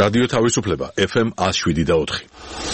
რადიო თავისუფლება FM 107.4.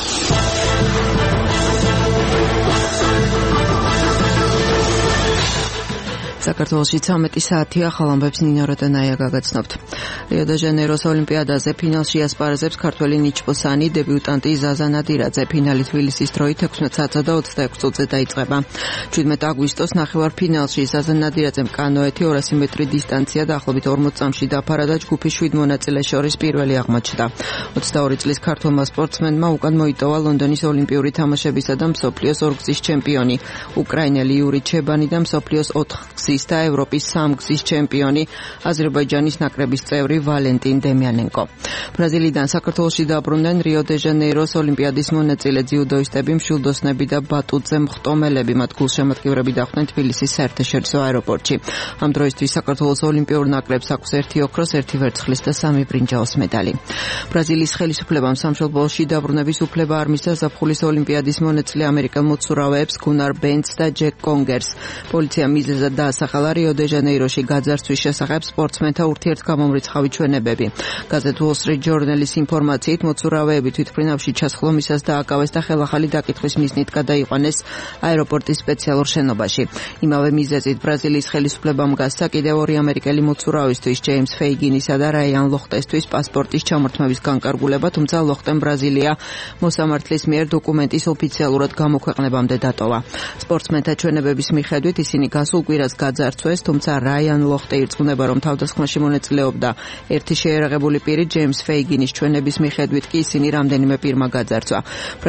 საქართველოში 13 საათია, ხალ ამბებს ნინო როტენაია გაგაცნობთ. რიო დე ჟანეიროს ოლიმპიადაზე ფინალში ასპარეზებს ქართველი ნიჩბოსანი დებიუტანტი ზაზა ნადირაძე. ფინალი თბილისის დროით 16 საათსა და 26 წუთზე დაიწყება. 17 აგვისტოს ნახევარფინალში ზაზა ნადირაძემ კანოეთი 200 მეტრი დისტანცია დაახლოებით 40 წამში დაფარა და ჯგუფის 7 მონაწილეს შორის პირველი აღმოჩნდა. 22 წლის ქართველმა სპორტსმენმა უკან მოიტოვა ლონდონის ოლიმპიური თამაშებისა და მსოფლიოს ორგზის ჩემპიონი უკრაინელი იური ჩებანი და მსოფლიოს 4 და ევროპის 3 გზის ჩემპიონი აზერბაიჯანის ნაკრების წევრი ვალენტინ დემიანენკო. ბრაზილიიდან საქართველოში დაბრუნდნენ რიო დე ჟანეიროს ოლიმპიადის მონაწილე ძიუდოისტები, მშვილდოსნები და ბატუტზე მხტომელები. მათ გულშემატკივრები დახვდნენ თბილისის საერთაშორისო აეროპორტში. ამ დროისთვის საქართველოს ოლიმპიურ ნაკრებს აქვს 1 ოქროს, 1 ვერცხლის და 3 ბრინჯაოს медаლი. ბრაზილიის ხელისუფლებამ სამშობლოში დაბრუნების უფლება არ მისცა ზაფხულის ოლიმპიადის მონაწილე ამერიკელ მოცურავეებს გუნარ ბენცს და ჯეკ კონგერს. პოლიცია მიზეზად დაასახელა რიო დე ჟანეიროში გაძარცვის შესახებ სპორტსმენთა ურთიერთგამომრიცხავი ჩვენებები. გაზეთ Wall Street Journal-ის ინფორმაციით მოცურავეები თვითმფრინავში ჩასხლომისას დააკავეს და ხელახალი დაკითხვის მიზნით გადაიყვანეს აეროპორტის სპეციალურ შენობაში. იმავე მიზეზით ბრაზილიის ხელისუფლებამ გასცა კიდევ 2 ამერიკელი მოცურავისთვის, ჯეიმს ფეიგინისა და რაიან ლოხტესთვის პასპორტის ჩამორთმევის განკარგულება, თუმცა ლოხტემ ბრაზილია მოსამართლის მიერ დოკუმენტის ოფიციალურად გამოქვეყნებამდე დატოვა. სპორტსმენთა ჩვენებების მიხედვით ისინი გასულ კვირას გაძარცვეს, თუმცა რაიან ლოხტე ირწმუნება, რომ თავდასხმაში მონაწილეობდა ერთი შეერაღებული პირი, ჯეიმს ფეიგინის ჩვენების მიხედვით კი ისინი რამდენიმე პირმა გაძარცვა.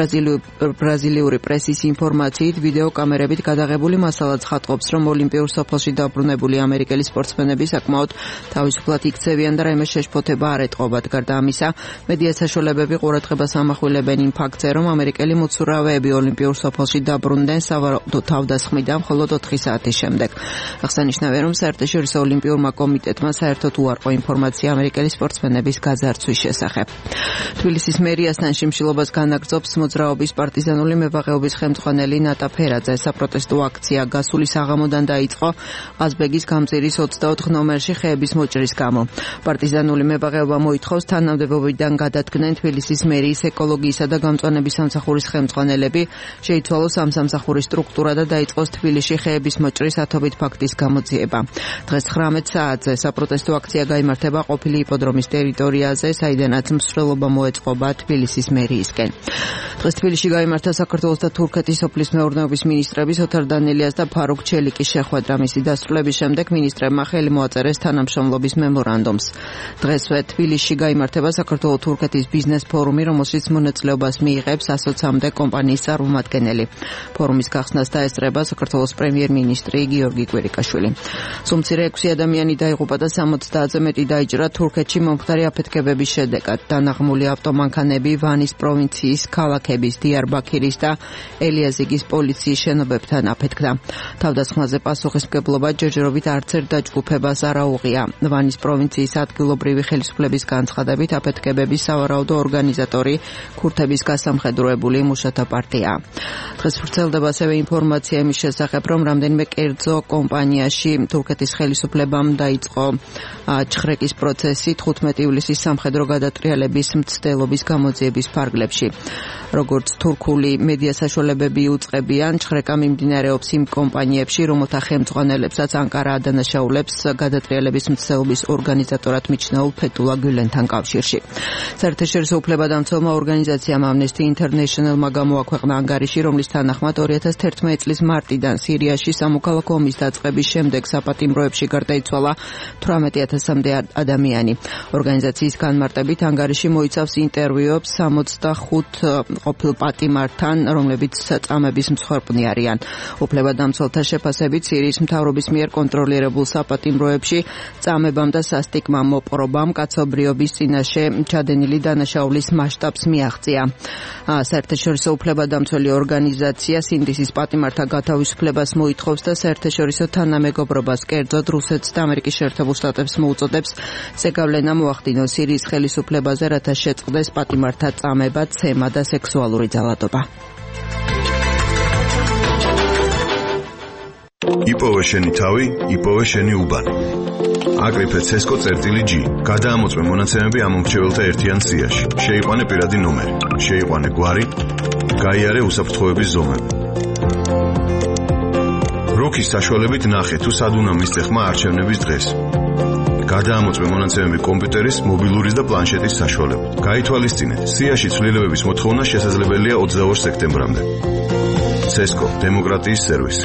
ბრაზილიური პრესის ინფორმაციით ვიდეო კამერებით გადაღებული მასალა ცხადყოფს, რომ ოლიმპიურ სოფელში დაბრუნებული ამერიკელი სპორტსმენები საკმაოდ თავისუფლად იქცევიან და რაიმე შეშფოთება არ ეტყობათ. გარდა ამისა, მედია საშუალებები ყურადღებას ამახვილებენ იმ ფაქტზე, რომ ამერიკელი მოცურავეები ოლიმპიურ სოფელში დაბრუნდნენ სავარაუდო თავდასხმიდან მხოლოდ 4 საათის შემდეგ. აღსანიშნავია, რომ საერთაშორისო ოლიმპიურმა კომიტეტმა საერთოდ უარყო ინფორმაცია ამერიკელი სპორტსმენების გაძარცვის შესახებ. თბილისის მერიასთან შიმშილობას განაგრძობს მოძრაობის პარტიზანული მებაღეობის ხელმძღვანელი ნატა ფერაძე. საპროტესტო აქცია გასული საღამოდან დაიწყო ყაზბეგის გამზირის 24 ნომერში ხეების მოჭრის გამო. პარტიზანული მებაღეობა მოითხოვს თანამდებობიდან გადადგნენ თბილისის მერიის ეკოლოგიისა და გამწვანების სამსახურის ხელმძღვანელები, შეიცვალოს ამ სამსახურის სტრუქტურა და დაიწყოს თბილისში ხეების მოჭრის ათობით ფაქტის გამოძიება. დღეს 19 საათზე საპროტესტო აქცია გაიმართება ყოფილი იპოდრომის ტერიტორიაზე, საიდანაც მსვლელობა მოეწყობა თბილისის მერიისკენ. დღეს თბილისში გაიმართა საქართველოს და თურქეთის სოფლის მეურნეობის ministrების ოთარ დანელიას და ფარუქ ჩელიკის შეხვედრა. მისი დასრულების შემდეგ ministrებმა ხელი მოაწერეს თანამშრომლობის მემორანდუმს. დღესვე თბილისში გაიმართება საქართველო-თურქეთის ბიზნეს ფორუმი, რომელშიც მონაწილეობას მიიღებს 120-მდე კომპანიის წარმომადგენელი. ფორუმის გახსნას დაესწრება საქართველოს პრემიერ-მინისტრი გიორგი კვირიკაშვილი. სულ-მცირე 6 ადამიანი დაიღუპა და 60-ზე მეტი დაიჭრა თურქეთში მომხდარი აფეთქებების შედეგად. დანაღმული ავტომანქანები ვანის პროვინციის ქალაქების დიარბაქირის და ელიაზიგის პოლიციის შენობებთან აფეთქდა. თავდასხმაზე პასუხისმგებლობა ჯერჯერობით არც ერთ დაჯგუფებას არ აუღია. ვანის პროვინციის ადგილობრივი ხელისუფლების განცხადებით აფეთქებების სავარაუდო ორგანიზატორი ქურთების გასამხედროებული მუშათა პარტია. დღეს ვრცელდება ასევე ინფორმაცია იმის შესახებ, რომ რამდენიმე კერძო კომპანიაში თურქეთის ხელისუფლებამ დაიწყო ჩხრეკის პროცესი 15 ივლისის სამხედრო გადატრიალების მცდელობის გამოძიების ფარგლებში. როგორც თურქული მედია საშუალებები უწყებიან, ჩხრეკა მიმდინარეობს იმ კომპანიებში, რომელთა ხელმძღვანელებსაც ანკარა ადანაშაულებს გადატრიალების მცდელობის ორგანიზატორად მიჩნეულ ფეთულა გულენთან კავშირში. საერთაშორისო უფლებადამცველმა ორგანიზაციამ Amnesty International-მა გამოაქვეყნა ანგარიში, რომლის თანახმად 2011 წლის მარტიდან სირიაში სამოქალაქო ომის დაწყების შემდეგ საპატიმროებში გარდაიცვალა 18000-მდე ადამიანი. ორგანიზაციის განმარტებით ანგარიში მოიცავს ინტერვიუებს 65 ყოფილ პატიმართან, რომლებიც წამების მსხვერპლნი არიან. უფლებადამცველთა შეფასებით სირიის მთავრობის მიერ კონტროლირებულ საპატიმროებში წამებამ და სასტიკმა მოპყრობამ კაცობრიობის წინაშე ჩადენილი დანაშაულის მასშტაბს მიაღწია. საერთაშორისო უფლებადამცველი ორგანიზაცია სინდისის პატიმართა გათავისუფლებას მოითხოვს და საერთაშორისო თანამეგობრობას, კერძოდ რუსეთს და ამერიკის შეერთებულ შტატებს მოუწოდებს ზეგავლენა მოახდინონ სირიის ხელისუფლებაზე, რათა შეწყდეს პატიმართა წამება, ცემა და სექსუალური ძალადობა. იპოვე შენი თავი, იპოვე შენი უბანი. აკრიფე CESCO.G. გადაამოწმე მონაცემები ამ მომრჩეველთა ერთიან სიაში. შეიყვანე პირადი ნომერი, შეიყვანე გვარი, გაიარე უსაფრთხოების ზომები. როქის საშუალებით ნახე თუ სად უნდა მისცე ხმა არჩევნების დღეს. გადაამოწმე მონაცემები კომპიუტერის, მობილურის და პლანშეტის საშუალებით. გაითვალისწინე, სიაში ცვლილებების მოთხოვნა შესაძლებელია 22 სექტემბრამდე. CESCO დემოკრატიის სერვისი.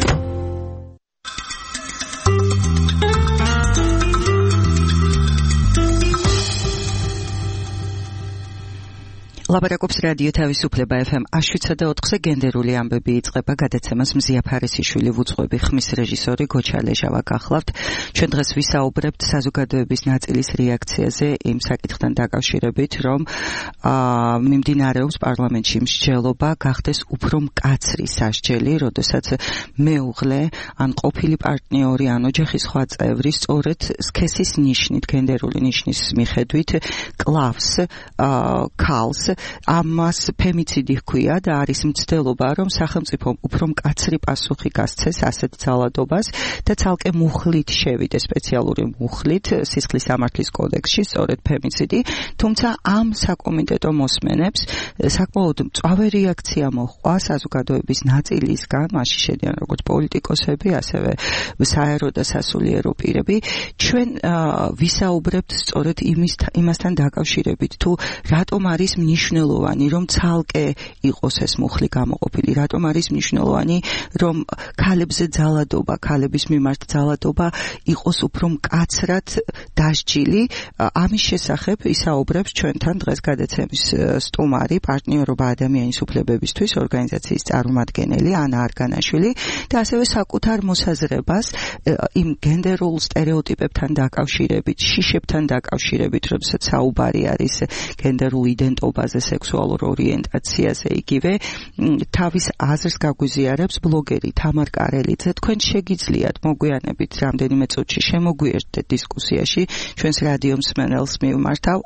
ლაპარაკობს რადიო თავისუფლება FM 107.4-ზე გენდერული ამბები იწყება გადაცემას მზია ფარისიშვილი ვუძღვები ხმის რეჟისორი გოჩა ლეჟავა გახლავთ. ჩვენ დღეს ვისაუბრებთ საზოგადოების ნაწილის რეაქციაზე იმ საკითხთან დაკავშირებით, რომ მიმდინარეობს პარლამენტში მსჯელობა გახდეს უფრო მკაცრი სასჯელი, როდესაც მეუღლე ან ყოფილი პარტნიორი ან ოჯახის სხვა წევრი სწორედ სქესის ნიშნით, გენდერული ნიშნის მიხედვით კლავს ქალს. ამას ფემიციდი ჰქვია და არის მცდელობა, რომ სახელმწიფომ უფრო მკაცრი პასუხი გასცეს ასეთ ძალადობას და ცალკე მუხლით შევიდეს, სპეციალური მუხლით სისხლის სამართლის კოდექსში, სწორედ ფემიციდი, თუმცა ამ საკომიტეტო მოსმენებს საკმაოდ მწვავე რეაქცია მოჰყვა საზოგადოების ნაწილისგან, მასში შედიან როგორც პოლიტიკოსები, ასევე საერო და სასულიერო პირები. ჩვენ ვისაუბრებთ სწორედ იმასთან დაკავშირებით, თუ რატომ არის მნიშვნელოვანი, რომ ცალკე იყოს ეს მუხლი გამოყოფილი, რატომ არის მნიშვნელოვანი, რომ ქალებზე ძალადობა, ქალების მიმართ ძალადობა იყოს უფრო მკაცრად დასჯილი. ამის შესახებ ისაუბრებს ჩვენთან დღეს გადაცემის სტუმარი, პარტნიორობა ადამიანის უფლებებისთვის ორგანიზაციის წარმომადგენელი ანა არგანაშვილი და ასევე საკუთარ მოსაზრებას იმ გენდერულ სტერეოტიპებთან დაკავშირებით, შიშებთან დაკავშირებით, როდესაც საუბარი არის გენდერულ იდენტობაზე, სექსუალურ ორიენტაციაზე, იგივე თავის აზრს გაგვიზიარებს ბლოგერი თამარ კარელიძე. თქვენ შეგიძლიათ მოგვიანებით რამდენიმე წუთში შემოგვიერთდეთ დისკუსიაში, ჩვენს რადიო მსმენელს მივმართავ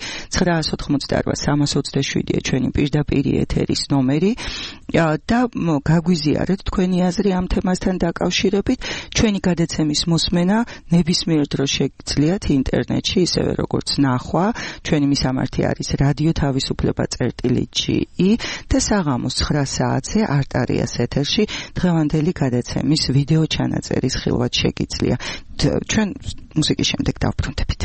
2-988-327-ია ჩვენი პირდაპირი ეთერის ნომერი და გაგვიზიარეთ თქვენი აზრი ამ თემასთან დაკავშირებით. ჩვენი გადაცემის მოსმენა ნებისმიერ დროს შეგიძლიათ ინტერნეტში, ისევე როგორც ნახვა. ჩვენი მისამართი არის რადიო თავისუფლება.GE და საღამოს 9 საათზე არტარიას ეთერში დღევანდელი გადაცემის ვიდეო ჩანაწერის ხილვად შეგიძლია. ჩვენ მუსიკის შემდეგ დავბრუნდებით.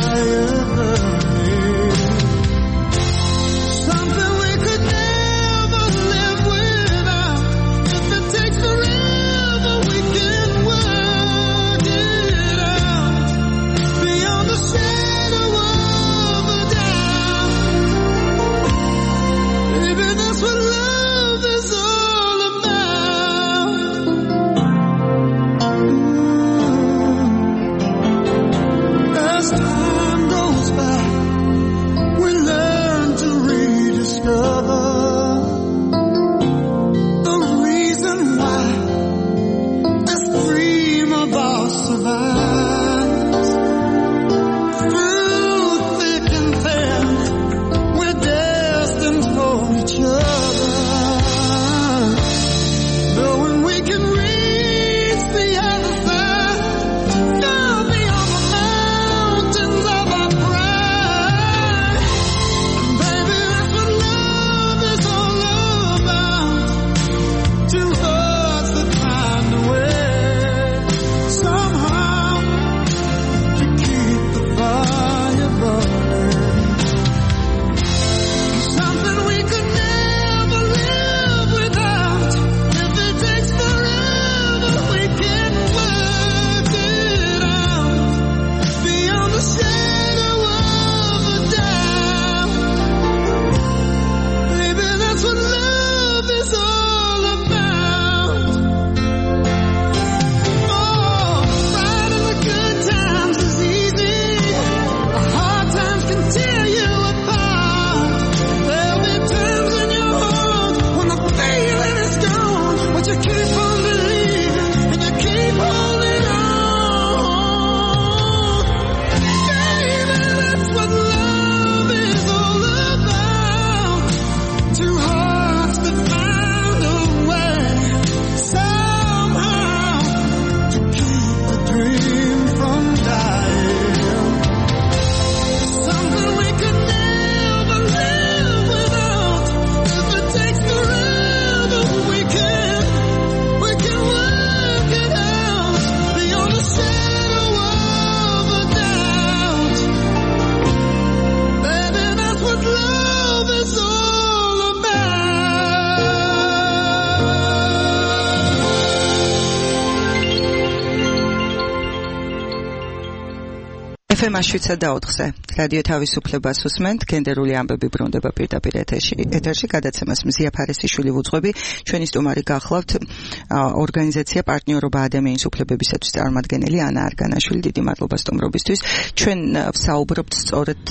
Something we could never FM 7-4-ზე რადიო თავისუფლებას უსმენთ, გენდერული ამბები ბრუნდება პირდაპირ ეთერში, გადაცემას მზია ფარესიშვილი ვუძღვები. ჩვენი სტუმარი გახლავთ ორგანიზაცია პარტნიორობა ადამიანის უფლებებისათვის წარმომადგენელი ანა არგანაშვილი. დიდი მადლობა სტუმრობისთვის. ჩვენ ვსაუბრობთ სწორედ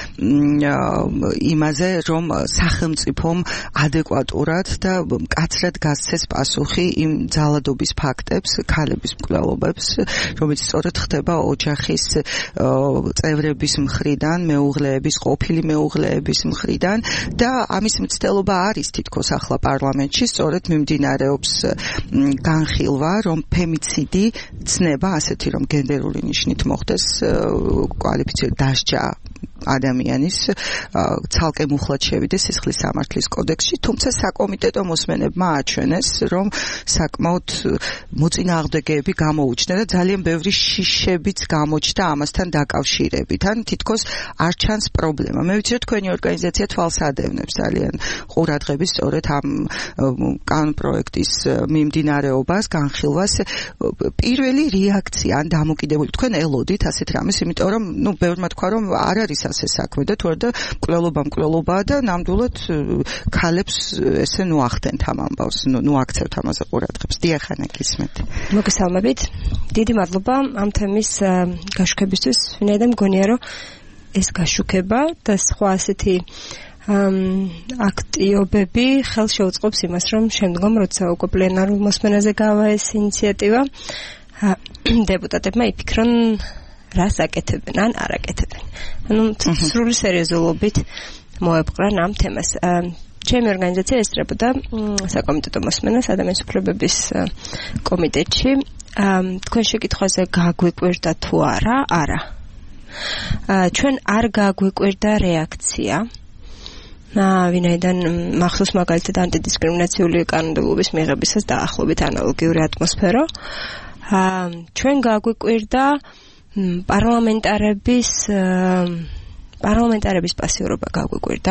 იმაზე, რომ სახელმწიფომ ადეკვატურად და მკაცრად გასცეს პასუხი იმ ძალადობის ფაქტებს, ქალების მკვლელობებს, რომელიც სწორედ ხდება ოჯახის წევრების მხრიდან, მეუღლეების, ყოფილი მეუღლეების მხრიდან და ამის მცდელობა არის თითქოს ახლა პარლამენტში, სწორედ მიმდინარეობს განხილვა, რომ ფემიციდი ცნება ასეთი, რომ გენდერული ნიშნით მოხდეს კვალიფიცირებული დასჯა ადამიანის ცალკე მუხლად შევიდეს სისხლის სამართლის კოდექსში, თუმცა საკომიტეტო მოსმენებმა აჩვენეს, რომ საკმაოდ მოწინააღმდეგეები გამოუჩნდა და ძალიან ბევრი შიშებიც გამოჩნდა ამასთან დაკავშირებით. ან თითქოს არ ჩანს პრობლემა. მე ვიცი, რომ თქვენი ორგანიზაცია თვალს ადევნებს ძალიან ყურადღების სწორედ ამ კანონპროექტის მიმდინარეობას, განხილვას. პირველი რეაქცია ან დამოკიდებული თქვენ ელოდით ასეთ რამეს, იმიტომ რომ ბევრმა თქვა, რომ არ არის ასე საქმე და თორე და მკვლელობაა და ნამდვილად ქალებს ესე ახდენთ ამ ამბავს, აქცევთ ამაზე ყურადღებას. დიახანა გისმენთ. მოგესალმებით. დიდი მადლობა ამ თემის გაშუქებისთვის. ვინაიდან მგონია, რომ ეს გაშუქება და სხვა ასეთი აქტიობები ხელს შეუწყობს იმას, რომ შემდგომ როცა უკვე პლენარულ მოსმენაზე გავა ეს ინიციატივა, დეპუტატებმა იფიქრონ რას აკეთებენ ან არ აკეთებენ. ანუ სრული სერიოზულობით მოეპყრან ამ თემას. ჩემი ორგანიზაცია ესწრებოდა საკომიტეტო მოსმენას ადამიანის უფლებების კომიტეტში. თქვენ შეკითხვაზე გაგვიკვირდა თუ არა? არა. ჩვენ არ გაგვიკვირდა რეაქცია. ვინაიდან მახსოვს მაგალითად ანტიდისკრიმინაციული კანონმდებლობის მიღებისას დაახლოებით ანალოგიური ატმოსფერო. ჩვენ გაგვიკვირდა პარლამენტარების პასიურობა გაგვიკვირდა.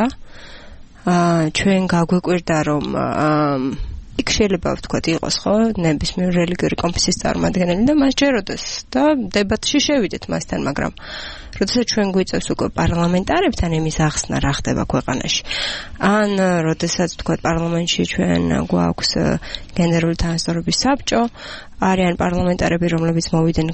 ჩვენ გაგვიკვირდა, რომ იქ შეიძლება ვთქვათ იყოს ხო ნებისმიერ რელიგიური კონფესიის წარმომადგენელი და მას ჯეროდეს და დებატში შევიდეთ მასთან, მაგრამ როდესაც ჩვენ გვიწევს უკვე პარლამენტარებთან იმის ახსნა რა ხდება ქვეყანაში, ან როდესაც ვთქვათ პარლამენტში ჩვენ გვაქვს გენდერული თანასწორობის საბჭო, არიან პარლამენტარები, რომლებიც მოვიდნენ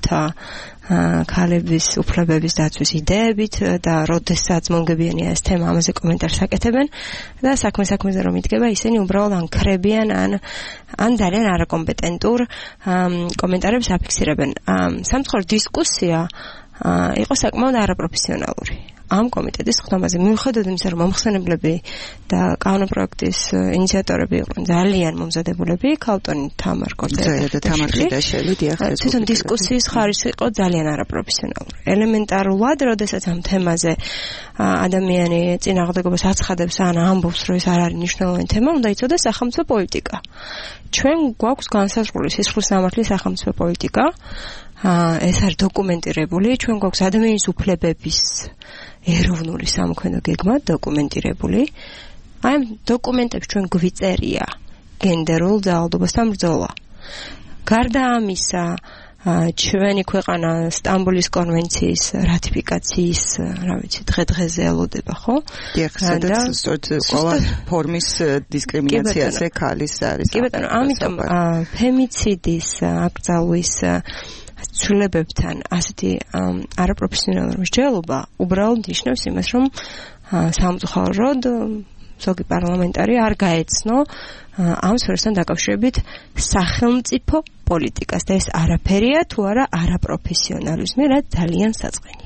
ქალების უფლებების დაცვის იდეებით და როდესაც მომგებიანია ეს თემა, ამაზე კომენტარს აკეთებენ და საქმეზე რომ იდგება, ისინი უბრალოდ ანქრებიან ან ძალიან არაკომპეტენტურ კომენტარებს აფიქსირებენ. სამწუხაროდ დისკუსია იყო საკმაოდ არაპროფესიონალური ამ კომიტეტის ხდომაზე. მიუხედავად იმისა, რომ მომხსენებლები და კანონპროექტის ინიციატორები იყვნენ ძალიან მომზადებულები, ქალტონი თამარ ყორდაშვილი, თვითონ დისკუსიის ხარისხი იყო ძალიან არაპროფესიონალური. ელემენტარულად, როდესაც ამ თემაზე ადამიანი წინააღმდეგობას აცხადებს ან ამბობს, რომ ეს არ არის მნიშვნელოვანი თემა, უნდა იცოდეს სახელმწიფო პოლიტიკა. ჩვენ გვაქვს განსაზღვრული სისხლის სამართლის სახელმწიფო პოლიტიკა. ეს არის დოკუმენტირებული, ჩვენ გვაქვს ადამიანის უფლებების ეროვნული სამოქმედო გეგმა დოკუმენტირებული. აი ამ დოკუმენტებს ჩვენ გვიწერია გენდერულ ძალადობასთან ბრძოლა. გარდა ამისა, ჩვენი ქვეყანა სტამბოლის კონვენციის რატიფიკაციის, დღე-დღეზე ელოდება, ხო? დიახ, სადაც ყველა ფორმის დისკრიმინაციაზე ქალის არის. კი ბატონო, ამიტომ ფემიციდის აკრძალვის ცვლილებებთან ასეთი არაპროფესიონალური მსჯელობა უბრალოდ ნიშნავს იმას, რომ სამწუხაროდ ზოგი პარლამენტარი არ გაეცნო ამ სფეროსთან დაკავშირებით სახელმწიფო პოლიტიკას და ეს არაფერია თუ არა არაპროფესიონალიზმი, რაც ძალიან საწყენია.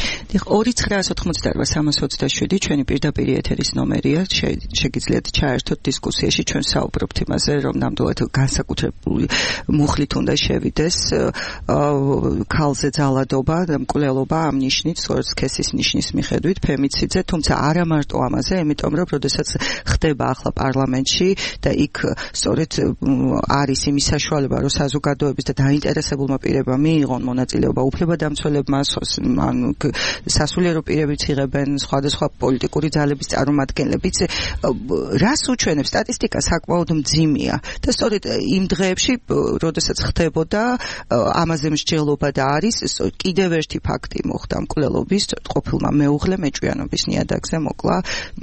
299-327 ჩვენი პირდაპირ ეთერის ნომერია. შეგიძლიათ ჩაერთოთ დისკუსიაში. ჩვენ საუბრობთ იმაზე, რომ ნამდვილად განსაკუთრებული მუხლით უნდა შევიდეს ქალზე ძალადობა და მკვლელობა ამ ნიშნით, სწორედ სქესის ნიშნის მიხედვით ფემიციდზე, თუმცა არა მარტო ამაზე, იმიტომ რომ როდესაც ხდება ახლა პარლამენტში და იქ სწორედ არის იმის საშუალება, რომ საზოგადოების და დაინტერესებულმა პირებმა მიიღონ მონაწილეობა უფლებადამცველებმა, სასულიერო პირებიც იღებენ, სხვადასხვა პოლიტიკური ძალების წარმომადგენლებიც. რას უჩვენებს სტატისტიკა საკმაოდ მძიმეა და სწორედ იმ დღეებში, როდესაც ხდებოდა ამაზე მსჯელობა და არის კიდევ ერთი ფაქტი მოხდა მკვლელობის, ყოფილმა მეუღლე მეჭვიანობის ნიადაგზე მოკლა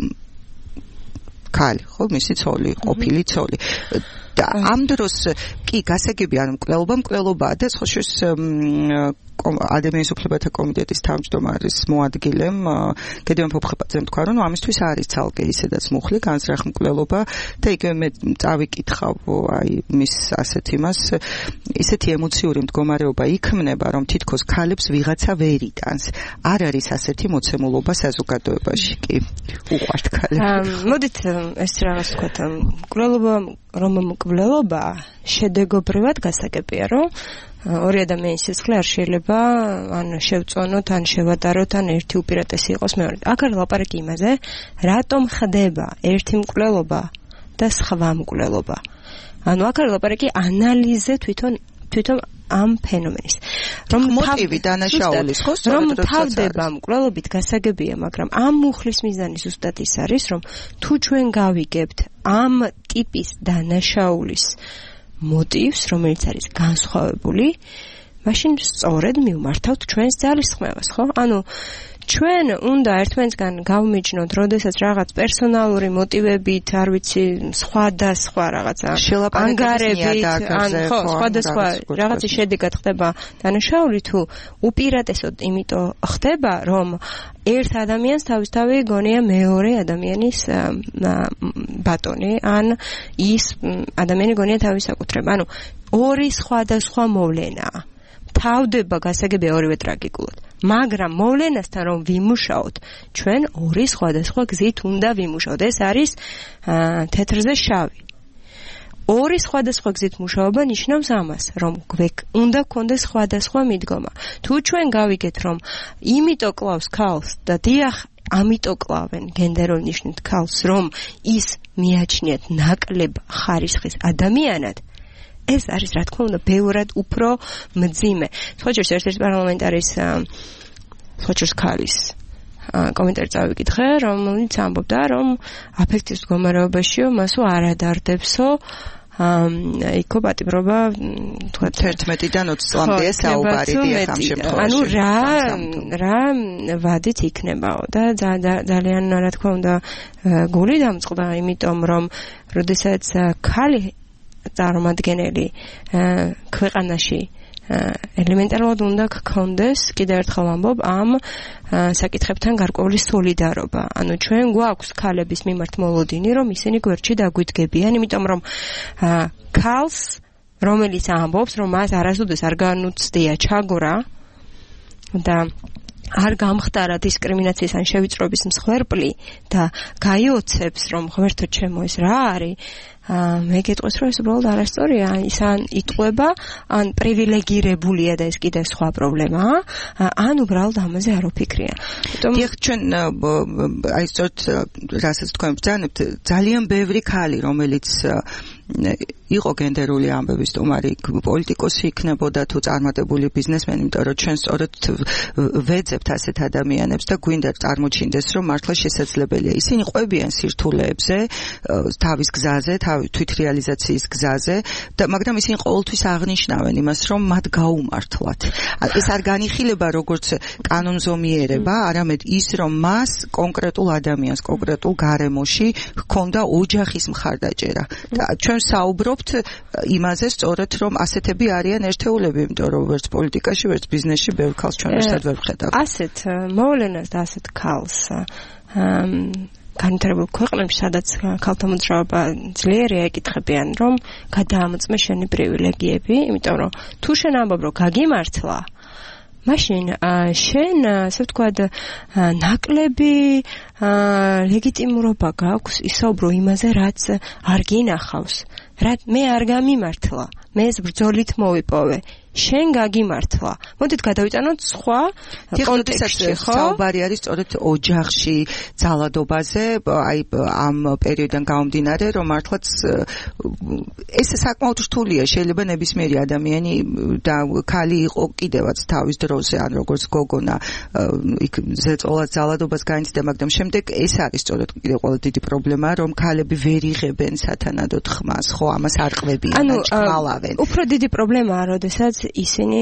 ქალი, ხო, მისი ცოლი, ყოფილი ცოლი. და ამ დროს კი გასაგები არ მკვლელობაა და ხოშის ადამიანის უფლებათა კომიტეტის თავმჯდომარის მოადგილემ გედევან ფოფხებაძემ თქვა, რომ ამისთვის არის ცალკე ისედაც მუხლი განზრახ მკვლელობა და იგივე მე წავიკითხავ აი მის ასეთ იმას ისეთი ემოციური მდგომარეობა იქმნება, რომ თითქოს ქალებს ვიღაცა ვერ იტანს. არ არის ასეთი მოცემულობა საზოგადოებაში კი. უყვართ ქალები. მოდით ეს რაღაც ვთქვათ, მკვლელობა შედეგობრივად გასაგებია, რომ ორი ადამიანის სიცხლე არ შეიძლება ან შევწონოთ, ან შევატაროთ, ან ერთი უპირატესი იყოს მეორე. აქ არის ლაპარაკი იმაზე, რატომ ხდება ერთი მკვლელობა და სხვა მკვლელობა. ანუ აქ არის ლაპარაკი ანალიზზე თვითონ ამ ფენომენის. რომ მოტივი დანაშაულის ხო რომ თავდება მკვლელობით გასაგებია, მაგრამ ამ მუხლის მიზანი ზუსტად ის არის, რომ თუ ჩვენ გავიგებთ ამ ტიპის დანაშაულის მოტივს, რომელიც არის განსხვავებული, მაშინ სწორედ მივმართავთ ჩვენს ძალისხმევას, ხო? ანუ ჩვენ უნდა ერთმანეთსგან გავმიჯნოთ, როდესაც რაღაც პერსონალური მოტივებით, არ ვიცი, სხვადასხვა რაღაცა ანგარებით, ან ხო, სხვადასხვა რაღაცის შედეგად ხდება დანაშაული, თუ უპირატესოდ იმიტომ ხდება, რომ ერთ ადამიანს თავისთავად გონია მეორე ადამიანის ბატონი, ან ის ადამიანი გონია თავის საკუთრება. ანუ ორი სხვადასხვა მოვლენაა. თავდება გასაგებია ორივე ტრაგიკულად. მაგრამ მოვლენასთან რომ ვიმუშაოთ, ჩვენ ორი სხვადასხვა გზით უნდა ვიმუშაოთ. ეს არის თეთრზე შავი. ორი სხვადასხვა გზით მუშაობა ნიშნავს ამას, რომ უნდა გქონდეს სხვადასხვა მიდგომა. თუ ჩვენ გავიგეთ, რომ იმიტომ კლავს ქალს და დიახ, ამიტომ კლავენ გენდერულ ნიშნით ქალს, რომ ის მიაჩნიათ ნაკლებ ხარისხის ადამიანად, ეს არის რა თქმა უნდა ბევრად უფრო მძიმე. სხვაჯერს ერთ-ერთი პარლამენტარის სხვაჯერს ქალის კომენტარი წავიკითხე, რომელიც ამბობდა, რომ აფექტის მდგომარეობაშიო მასო არ ადარდებსო იქო პატიმრობა თქვა 11-დან 20 წლამდეა საუბარი დიახ ამ შემთხვევაში. ანუ რა ვადით იქნებაო და ძალიან რა თქმა უნდა გული დამწყდა, იმიტომ რომ როდესაც ქალი წარმომადგენელი ქვეყანაში ელემენტარულად უნდა გქონდეს, კიდევ ერთხელ ვამბობ, ამ საკითხებთან გარკვეული სოლიდარობა. ანუ ჩვენ გვაქვს ქალების მიმართ მოლოდინი, რომ ისინი გვერდში დაგვიდგებიან, იმიტომ რომ ქალს, რომელიც ამბობს, რომ მას არასოდეს არ განუცდია ჩაგვრა და არ გამხდარა დისკრიმინაციის ან შევიწროების მსხვერპლი და გაიოცებს, რომ ღმერთო ჩემო ეს რა არის, მე გეტყვის, რომ ეს უბრალოდ არასწორია, ის ან იტყვება, ან პრივილეგირებულია და ეს კიდევ სხვა პრობლემაა, ან უბრალოდ ამაზე არ უფიქრია. დიახ, ჩვენ აი სწორედ რასაც თქვენ ბრძანებთ, ძალიან ბევრი ქალი, რომელიც იყო გენდერული ამბების სტუმარი, პოლიტიკოსი იქნებოდა თუ წარმატებული ბიზნესმენი, იმიტომ რომ ჩვენ სწორედ ვეძებთ ასეთ ადამიანებს და გვინდა წარმოჩინდეს, რომ მართლა შესაძლებელია. ისინი ყვებიან სირთულეებზე, თავის გზაზე, თვითრეალიზაციის გზაზე, მაგრამ ისინი ყოველთვის აღნიშნავენ იმას, რომ მათ გაუმართლათ. ეს არ განიხილება როგორც კანონზომიერება, არამედ ის, რომ მას კონკრეტულ ადამიანს, კონკრეტულ გარემოში ჰქონდა ოჯახის მხარდაჭერა. და ჩვენ საუბრობთ იმაზე სწორედ, რომ ასეთები არიან ერთეულები, იმიტომ რომ ვერც პოლიტიკაში, ვერც ბიზნესში ბევრ ქალს ჩვენ ერთად ვერ ვხედავთ. ასეთ მოვლენას და ასეთ ქალს განვითარებულ ქვეყნებში, სადაც ქალთა მოძრაობა ძლიერია, ეკითხებიან, რომ გადაამოწმე შენი პრივილეგიები, იმიტომ რომ თუ შენ ამბობ, რომ გაგიმართლა, მაშინ შენ, ასე ვთქვათ, ნაკლები ლეგიტიმურობა გაქვს ისაუბრო იმაზე, რაც არ გინახავს. მე არ გამიმართლა, მე ეს ბრძოლით მოვიპოვე. შენ გაგიმართლა. მოდით გადავიტანოთ სხვა კონტექსტში, ხო? საუბარი არის სწორედ ოჯახში ძალადობაზე, აი ამ პერიოდიდან გამომდინარე, რომ მართლაც ეს საკმაოდ რთულია, შეიძლება ნებისმიერი ადამიანი და ქალი იყო კიდევაც თავის დროზე, ან როგორც გოგონა იქ ზეწოლად ძალადობას განიცდა, მაგრამ შემდეგ ეს არის სწორედ კიდევ ყველა დიდი პრობლემა, რომ ქალები ვერ იღებენ სათანადოდ ხმას, ხო, ამას არ ყვებიან, ან ჭკმალავენ. უფრო დიდი პრობლემაა, როდესაც ისინი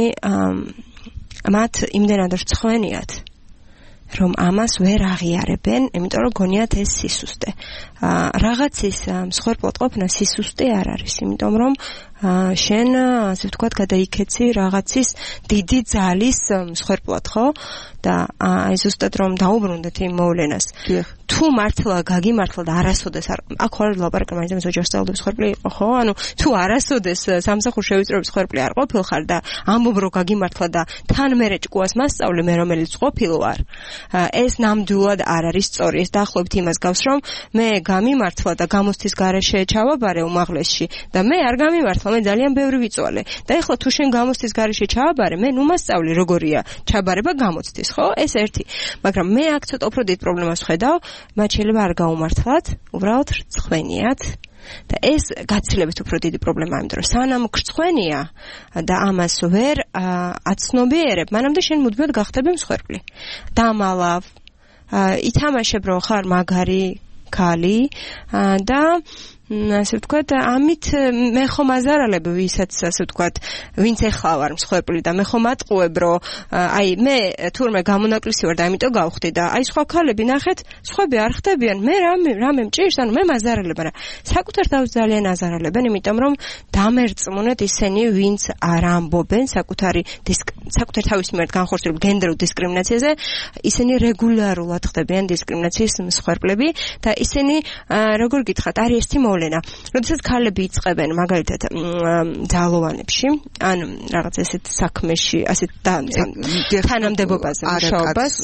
მათ იმდენად რცხვენიათ, რომ ამას ვერ აღიარებენ, იმიტომ რომ გონიათ ეს სისუსტე. რაღაცის მსხვერპლად ყოფნა სისუსტე არ არის, იმიტომ რომ შენ ასე ვთქვათ გადაიქეცი რაღაცის დიდი ძალის მსხვერპლად, ხო? და აი ზუსტად რომ დაუბრუნდეთ იმ მოვლენას. თუ მართლა გაგიმართლა და არასოდეს აქ ხარ ლაპარაკი მაინც ამის ოჯახის ძალადობის მსხვერპლი იყო, ხო? ანუ თუ არასოდეს სამსახურ შევიწროების მსხვერპლი არ ყოფილხარ და ამბობ რომ გაგიმართლა და თან მერე ჭკუას მასწავლე მე რომელიც ყოფილ ვარ, ეს ნამდვილად არ არის სწორი. ეს დაახლოებით იმას გავს, რომ მე გამიმართლა და გამოცდის გარეშე ჩავაბარე უმაღლესში და მე არ გამიმართლა, მე ძალიან ბევრი ვიწვალე. და ეხლა თუ შენ გამოცდის გარეშე ჩავაბარე, მე ნუ მასწავლე როგორია ჩაბარება გამოცდის, ხო? ეს ერთი. მაგრამ მე აქ ცოტა უფრო დიდ პრობლემას ვხედავ, მათ შეიძლება არ გაუმართლათ, უბრალოდ რცხვენიათ. და ეს გაცილებით უფრო დიდი პრობლემაა, იმიტომ რომ სანამ გრცხვენია და ამას ვერ აცნობიერებ, მანამდე შენ მუდმივად გახდები მსხვერპლი. დამალავ, ითამაშებ რომ ხარ მაგარი ქალი და ასე ვთქვათ, ამით მე ხომ აზარალებ ვისაც ასე ვთქვათ, ვინც ეხლა ვარ მსხვერპლი და მე ხომ ატყუებ, რომ აი მე თურმე გამონაკლისი ვარ და ამიტომ გავხდი და აი სხვა ქალები ნახეთ, სხვები არ ხდებიან, მე რამე მჭირს, ანუ მე მაზარალებ, მაგრამ საკუთარ თავს ძალიან აზარალებენ, იმიტომ რომ დამერწმუნეთ ისინი, ვინც არ ამბობენ საკუთარ თავის მიმართ განხორციელებულ გენდერულ დისკრიმინაციაზე, ისინი რეგულარულად ხდებიან დისკრიმინაციის მსხვერპლები და ისინი როგორ გითხრათ, არის ერთი მოვლენა. როდესაც ქალები იწყებენ მაგალითად ძალოვანებში, ან რაღაც ესეთ საქმეში, ასეთ თანამდებობაზე მუშაობას,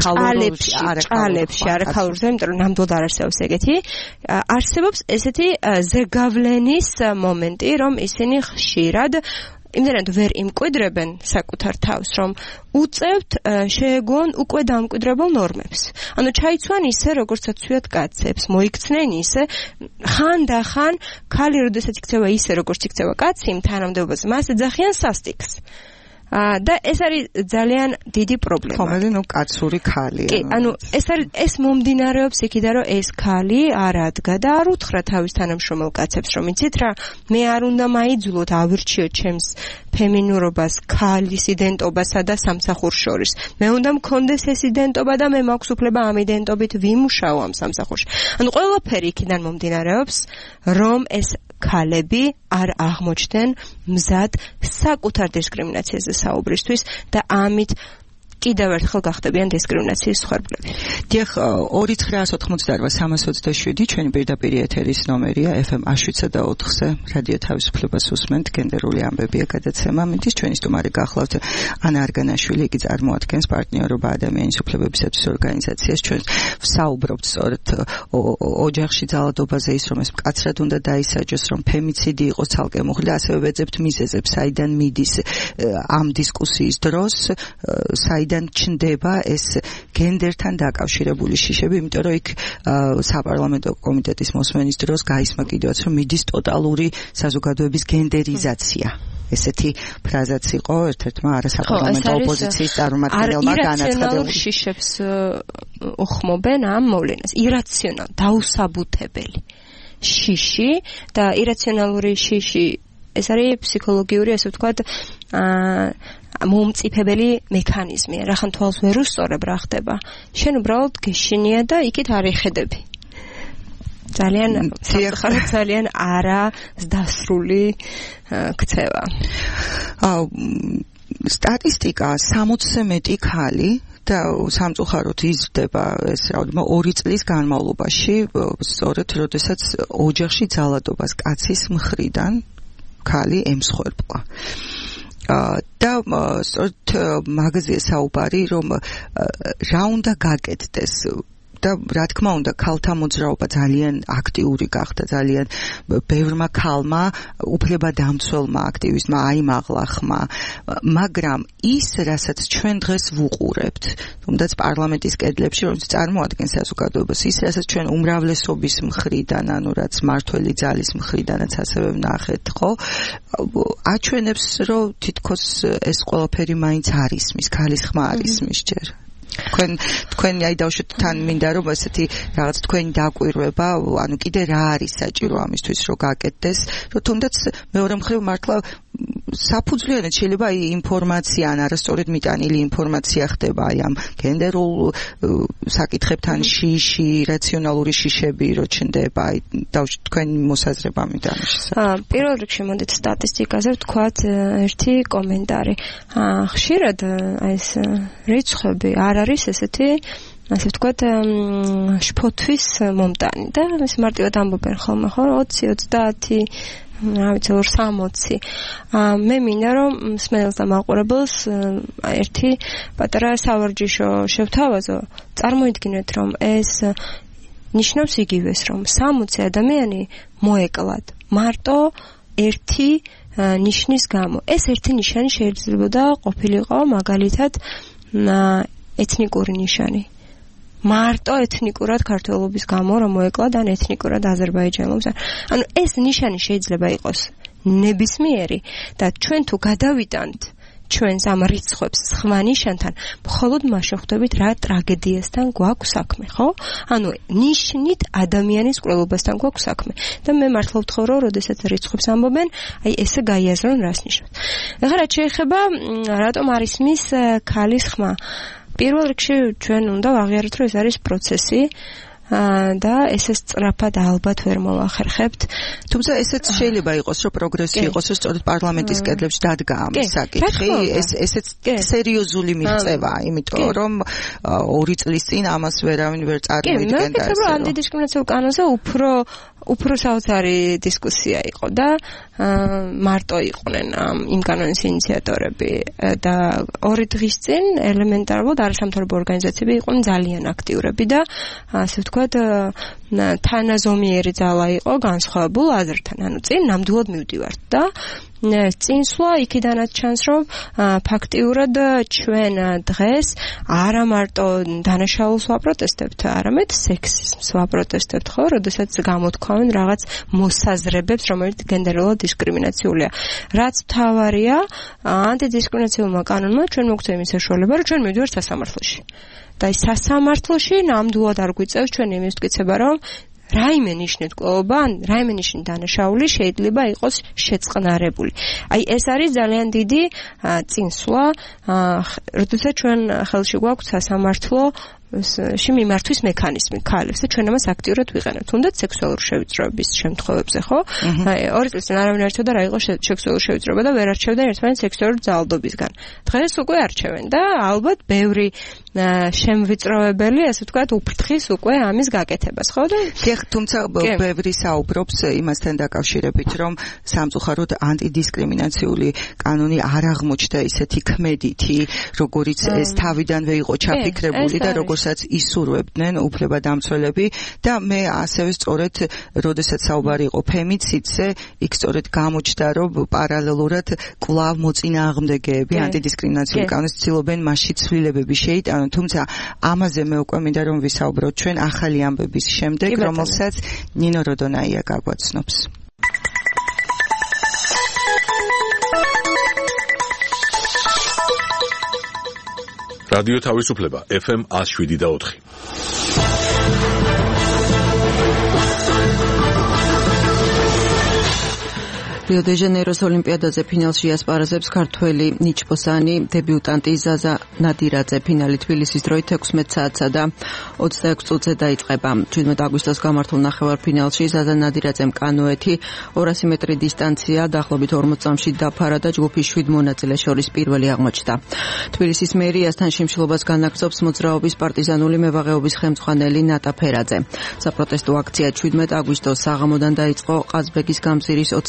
არაქალურზე, იმიტომ რომ ნამდვილად არ არსებობს ეგეთი, არსებობს ესეთი ზეგავლენის მომენტი, რომ ისინი ხშირად იმდენად ვერ იმკვიდრებენ საკუთარ თავს, რომ უწევთ შეეგონ უკვე დამკვიდრებულ ნორმებს. ანუ ჩაიცვან ისე, როგორცაც ცვიათ კაცებს, მოიქცნენ ისე, ხანდახან ქალი როდესაც იქცევა ისე, როგორც იქცევა კაცი, იმ თანამდებობაზე, მას ეძახიან სასტიკს. და ეს არის ძალიან დიდი პრობლემა. ხომელი ნუ კაცური ქალია. კი, ანუ ეს მომდინარეობს იქიდან, რომ ეს ქალი არ ადგა და არ უთხრა თავის თანამშრომელ კაცებს, რომ იცით რა, მე არ უნდა მაიძულოთ ავირჩიოთ ჩემს ფემინურობას, ქალის იდენტობასა და სამსახურს შორის. მე უნდა მქონდეს ეს იდენტობა და მე მაქვს უფლება ამ იდენტობით ვიმუშაო ამ სამსახურში. ანუ ყველაფერი იქიდან მომდინარეობს, რომ ეს ქალები არ აღმოჩნდნენ მზად საკუთარ დისკრიმინაციაზე საუბრისთვის და ამით კიდევ ერთხელ გახდებიან დისკრიმინაციის მსხვერპლები. დიახ, 2988327 ჩვენი პირდაპირ ეთერის ნომერია FM 107.4-ზე რადიო თავისუფლებას უსმენთ, გენდერული ამბებია გადაცემა. მითის ჩვენი სტუმარი გახლავთ ანა არგანაშვილი, იგი წარმოადგენს პარტნიორობა ადამიანის უფლებებისათვის ორგანიზაციას. ჩვენ ვსაუბრობთ სწორედ ოჯახში ძალადობაზე, ის რომ ეს მკაცრად უნდა დაისაჯოს, რომ ფემიციდი იყოს ცალკე მოხდა, ასევე ვეძებთ მიზეზებს, საიდან მიდის ამ დისკუსიის დროს, საიდან ჩნდება ეს გენდერთან დაკავშირებული შიშები, იმიტომ რომ იქ საპარლამენტო კომიტეტის მოსმენის დროს გაისმა კიდევაც, რომ მიდის ტოტალური საზოგადოების გენდერიზაცია. ესეთი ფრაზაც იყო ერთ-ერთმა არასაპარლამენტო ოპოზიციის წარმომადგენელმა განაცხადა. ირაციონალურ შიშებს უხმობენ ამ მოვლენას. ირაციონალ, დაუსაბუთებელი შიში და ირაციონალური შიში ეს არის ფსიქოლოგიური, ასე ვთქვათ, მომწიფებელი მექანიზმი. რახან თვალს ვერ უსწორებ რა ხდება. შენ უბრალოდ გეშინია და იქით არ იხედები. ძალიან არასდასრული ქცევა. სტატისტიკა 60-ზე მეტი ქალი და სამწუხაროდ იზრდება ეს რაოდენობა 2 წლის განმავლობაში, სწორედ როდესაც ოჯახში ძალადობას კაცის მხრიდან ქალი ემსხვერპლა. და სწორედ მაგაზია საუბარი, რომ რა უნდა გაკეთდეს და რა თქმა უნდა ქალთა მოძრაობა ძალიან აქტიური გახდა, ძალიან ბევრმა ქალმა უფლებადამცველმა აქტივისტმა აიმაღლა ხმა, მაგრამ ის რასაც ჩვენ დღეს ვუყურებთ, თუნდაც პარლამენტის კედლებში, რომელიც წარმოადგენს საზოგადოებას, ის რასაც ჩვენ უმრავლესობის მხრიდან, ანუ რაც მართველი ძალის მხრიდანაც ასევე ვნახეთ, ხო? აჩვენებს, რომ თითქოს ეს ყველაფერი მაინც არ ისმის, ქალის ხმა არ ისმის ჯერ. თქვენ აი დავშვით თან მინდა რომ ესეთი რაღაც თქვენი დაკვირვება, ანუ კიდე რა არის საჭირო ამისთვის რომ გაკეთდეს, რომ თუნდაც მეორე მხრივ მართლა საფუძვლიანად შეიძლება აი ინფორმაცია ან არასწორად მიტანილი ინფორმაცია ხდება აი ამ გენდერულ საკითხებთან შიში, რაციონალური შიშები რო ჩნდება, აი დავშვით თქვენი მოსაზრება მინდა ამის შესახებ. პირველ რიგში მოდით სტატისტიკაზე ვთქვათ ერთი კომენტარი. ხშირად აი ეს რიცხვები არ არის ესეთი ასე ვთქვათ შფოთვის მომტანი და ეს მარტივად ამბობენ ხოლმე ხო 20 30 რა ვიცი 60 მე მინდა რომ მსმენელს და მაყურებელს ერთი პატარა სავარჯიშო შევთავაზო წარმოიდგინეთ რომ ეს ნიშნავს იგივეს რომ 60 ადამიანი მოეკლათ მარტო ერთი ნიშნის გამო ეს ერთი ნიშანი შეიძლება ყოფილიყო მაგალითად ეთნიკური ნიშანი მარტო ეთნიკურად ქართველობის გამო რომ მოეკლათ ან ეთნიკურად აზერბაიჯანელებს ანუ ეს ნიშანი შეიძლება იყოს ნებისმიერი და ჩვენ თუ გადავიტანთ ჩვენს ამ რიცხვებს სხვა ნიშანთან მხოლოდ მაშინ ხვდებით რა ტრაგედიასთან გვაქვს საქმე ხო ანუ ნიშნით ადამიანის კვლევასთან გვაქვს საქმე და მე მართლა ვთხოვ რომ როდესაც რიცხვებს ამბობენ აი ესე გაიაზრონ რას ნიშნავს ეხლა რაც შეეხება რატომ არის მის ქალის ხმა პირველ რიგში ჩვენ უნდა ვაღიაროთ რომ ეს არის პროცესი და ესე სწრაფად ალბათ ვერ მოვახერხებთ. თუმცა ესეც შეიძლება იყოს, რომ პროგრესი იყოს, რომ სწორედ პარლამენტის კედლებში დადგა ამ საკითხი, ესეც სერიოზული მიღწევა, იმიტომ რომ 2 წლის წინ ამას ვერავინ ვერ წარმოიდგენდა ესე. მე ანტიდისკრიმინაციულ კანონზე უფრო საოცარი დისკუსია იყო და მარტო იყვნენ იმ კანონის ინიციატორები და 2 დღის წინ ელემენტარულად არასამთავრობო ორგანიზაციები იყვნენ ძალიან აქტიურები და ასე ვთქვათ თანაზომიერი ძალა იყო განსხვავებულ აზრთან ანუ წინ ნამდვილად მივდივართ და წინსვლა იქიდანაც ჩანს რომ ფაქტიურად ჩვენ დღეს არა მარტო დანაშაულს ვაპროტესტებთ არამედ სექსიზმს ვაპროტესტებთ ხო როდესაც გამოთქვამენ რაღაც მოსაზრებებს რომელიც გენდერულად დისკრიმინაციულია რაც მთავარია ანტიდისკრიმინაციულმა კანონმა ჩვენ მოგვცემ იმის საშუალება რომ ჩვენ მივდივართ სასამართლოში და ის სასამართლოში ნამდვილად არ გვიწევს ჩვენ იმის მტკიცება რომ რაიმე ნიშნით კვლეობა ან რაიმე ნიშნით დანაშაული შეიძლება იყოს შეწყნარებული. აი ეს არის ძალიან დიდი წინსვლა, როდესაც ჩვენ ხელში გვაქვს სასამართლო მიმართვის მექანიზმი ქალებს და ჩვენ ამას აქტიურად ვიყენებთ. თუნდაც სექსუალური შევიწროების შემთხვევებზე, ხო? აი 2 წლის წინ არავინ არ იცოდა რა იყო სექსუალური შევიწროება და ვერ არჩევდნენ ერთმანეთს სექსუალური ძალადობისგან. დღეს უკვე არჩევენ და ალბათ ბევრი შემვიწროვებელი, ასე ვთქვათ, უფრთხის უკვე ამის გაკეთებას, ხო? და თუმცა ბევრი საუბრობს იმასთან დაკავშირებით, რომ სამწუხაროდ ანტიდისკრიმინაციული კანონი არ აღმოჩნდა ისეთი ქმედითი, როგორიც ეს თავიდანვე იყო ჩაფიქრებული და როგორც ისურვებდნენ უფლებადამცველები და მე ასევე სწორედ როდესაც საუბარი იყო ფემიციდზე იქ სწორედ გამოჩნდა რომ პარალელურად კვლავ მოწინააღმდეგეები ანტიდისკრიმინაციული კანონის ცდილობენ მასში ცვლილებები შეიტანონ თუმცა ამაზე მე უკვე მინდა რომ ვისაუბროთ ჩვენ ახალი ამბების შემდეგ რომელსაც ნინო როდონაია გაგვაცნობს რადიო თავისუფლება FM 107.4 რიო-დე-ჟანეიროს ოლიმპიადაზე ფინალში ასპარეზებს ქართველი ნიჩბოსანი დებიუტანტი ზაზა ნადირაძე ფინალი თბილისის დროით 16 საათსა და 26 წუთზე დაიწყება 17 აგვისტოს გამართულ ნახევარფინალში ზაზა ნადირაძემ კანოეთი 200 მეტრი დისტანცია დაახლოებით 40 წამში დაფარა და ჯგუფის 7 მონაწილე შორის პირველი აღმოჩნდა თბილისის მერიასთან შიმშილობას განაგრძობს მოძრაობის პარტიზანული მებაღეობის ხელმძღვანელი ნატა ფერაძე საპროტესტო აქცია 17 აგვისტოს საღამოდან დაიწყო ყაზბეგის გამზირის 24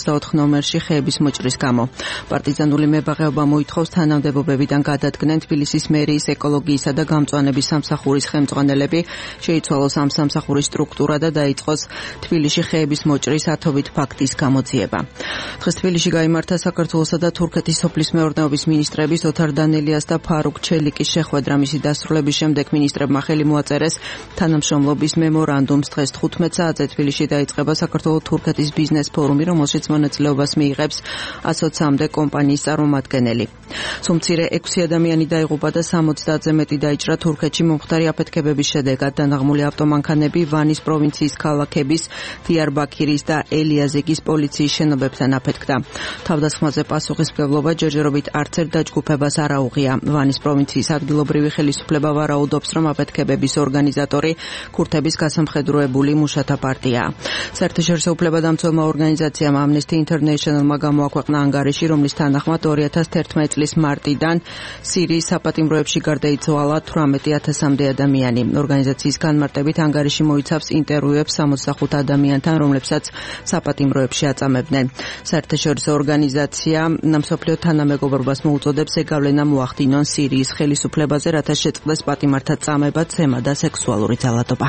ჟიტომერში ხეების მოჭრის გამო. პარტიზანული მებაღეობა მოითხოვს თანამდებობებიდან გადადგნენ თბილისის მერიის ეკოლოგიისა და გამწვანების სამსახურის ხელმძღვანელები, შეიცვალოს ამ სამსახურის სტრუქტურა და დაიწყოს თბილისში ხეების მოჭრის ათობით ფაქტის გამოძიება. დღეს თბილისში გაიმართა საქართველოსა და თურქეთის სოფლის მეურნეობის მინისტრების ოთარ დანელიას და ფარუქ ჩელიკის შეხვედრა. მისი დასრულების შემდეგ მინისტრებმა ხელი მოაწერეს თანამშრომლობის მემორანდუმს. დღეს 15 საათზე თბილისში დაიწყება საქართველო-თურქეთის ბიზნეს ფორუმი, რომელშიც მონაწილეობას მიიღებს 120-მდე კომპანიის წარმომადგენელი. სუმცირე 6 ადამიანი დაიღუპა და 60-ზე მეტი დაიჭრა თურქეთში მომხდარი აფეთქებების შედეგად. დანაღმული ავტომანქანები ვანის პროვინციის ქალაქების დიარბაქირის და ელიაზეგის პოლიციის შენობებთან აფეთქდა. თავდასხმაზე პასუხისმგებლობა ჯერჯერობით არც ერთ დაჯგუფებას არ აუღია. ვანის პროვინციის ადგილობრივი ხელისუფლება ვარაუდობს, რომ აფეთქებების ორგანიზატორი ქურთების გასამხედროებული მუშათა პარტიაა. საერთაშორისო უფლებადამცველმა ორგანიზაციამ Amnesty International-მა გამოაქვეყნა ანგარიში, რომლის თანახმად 2011 წლის მარტიდან სირიის საპატიმროებში გარდაიცვალა 18,000-მდე ადამიანი. ორგანიზაციის განმარტებით ანგარიში მოიცავს ინტერვიუებს 65 ადამიანთან, რომლებსაც საპატიმროებში აწამებდნენ. საერთაშორისო ორგანიზაცია მსოფლიო თანამეგობრობას მოუწოდებს ეგავლენა მოახდინონ სირიის ხელისუფლებაზე, რათა შეწყდეს პატიმართა წამება, ცემა და სექსუალური ძალადობა.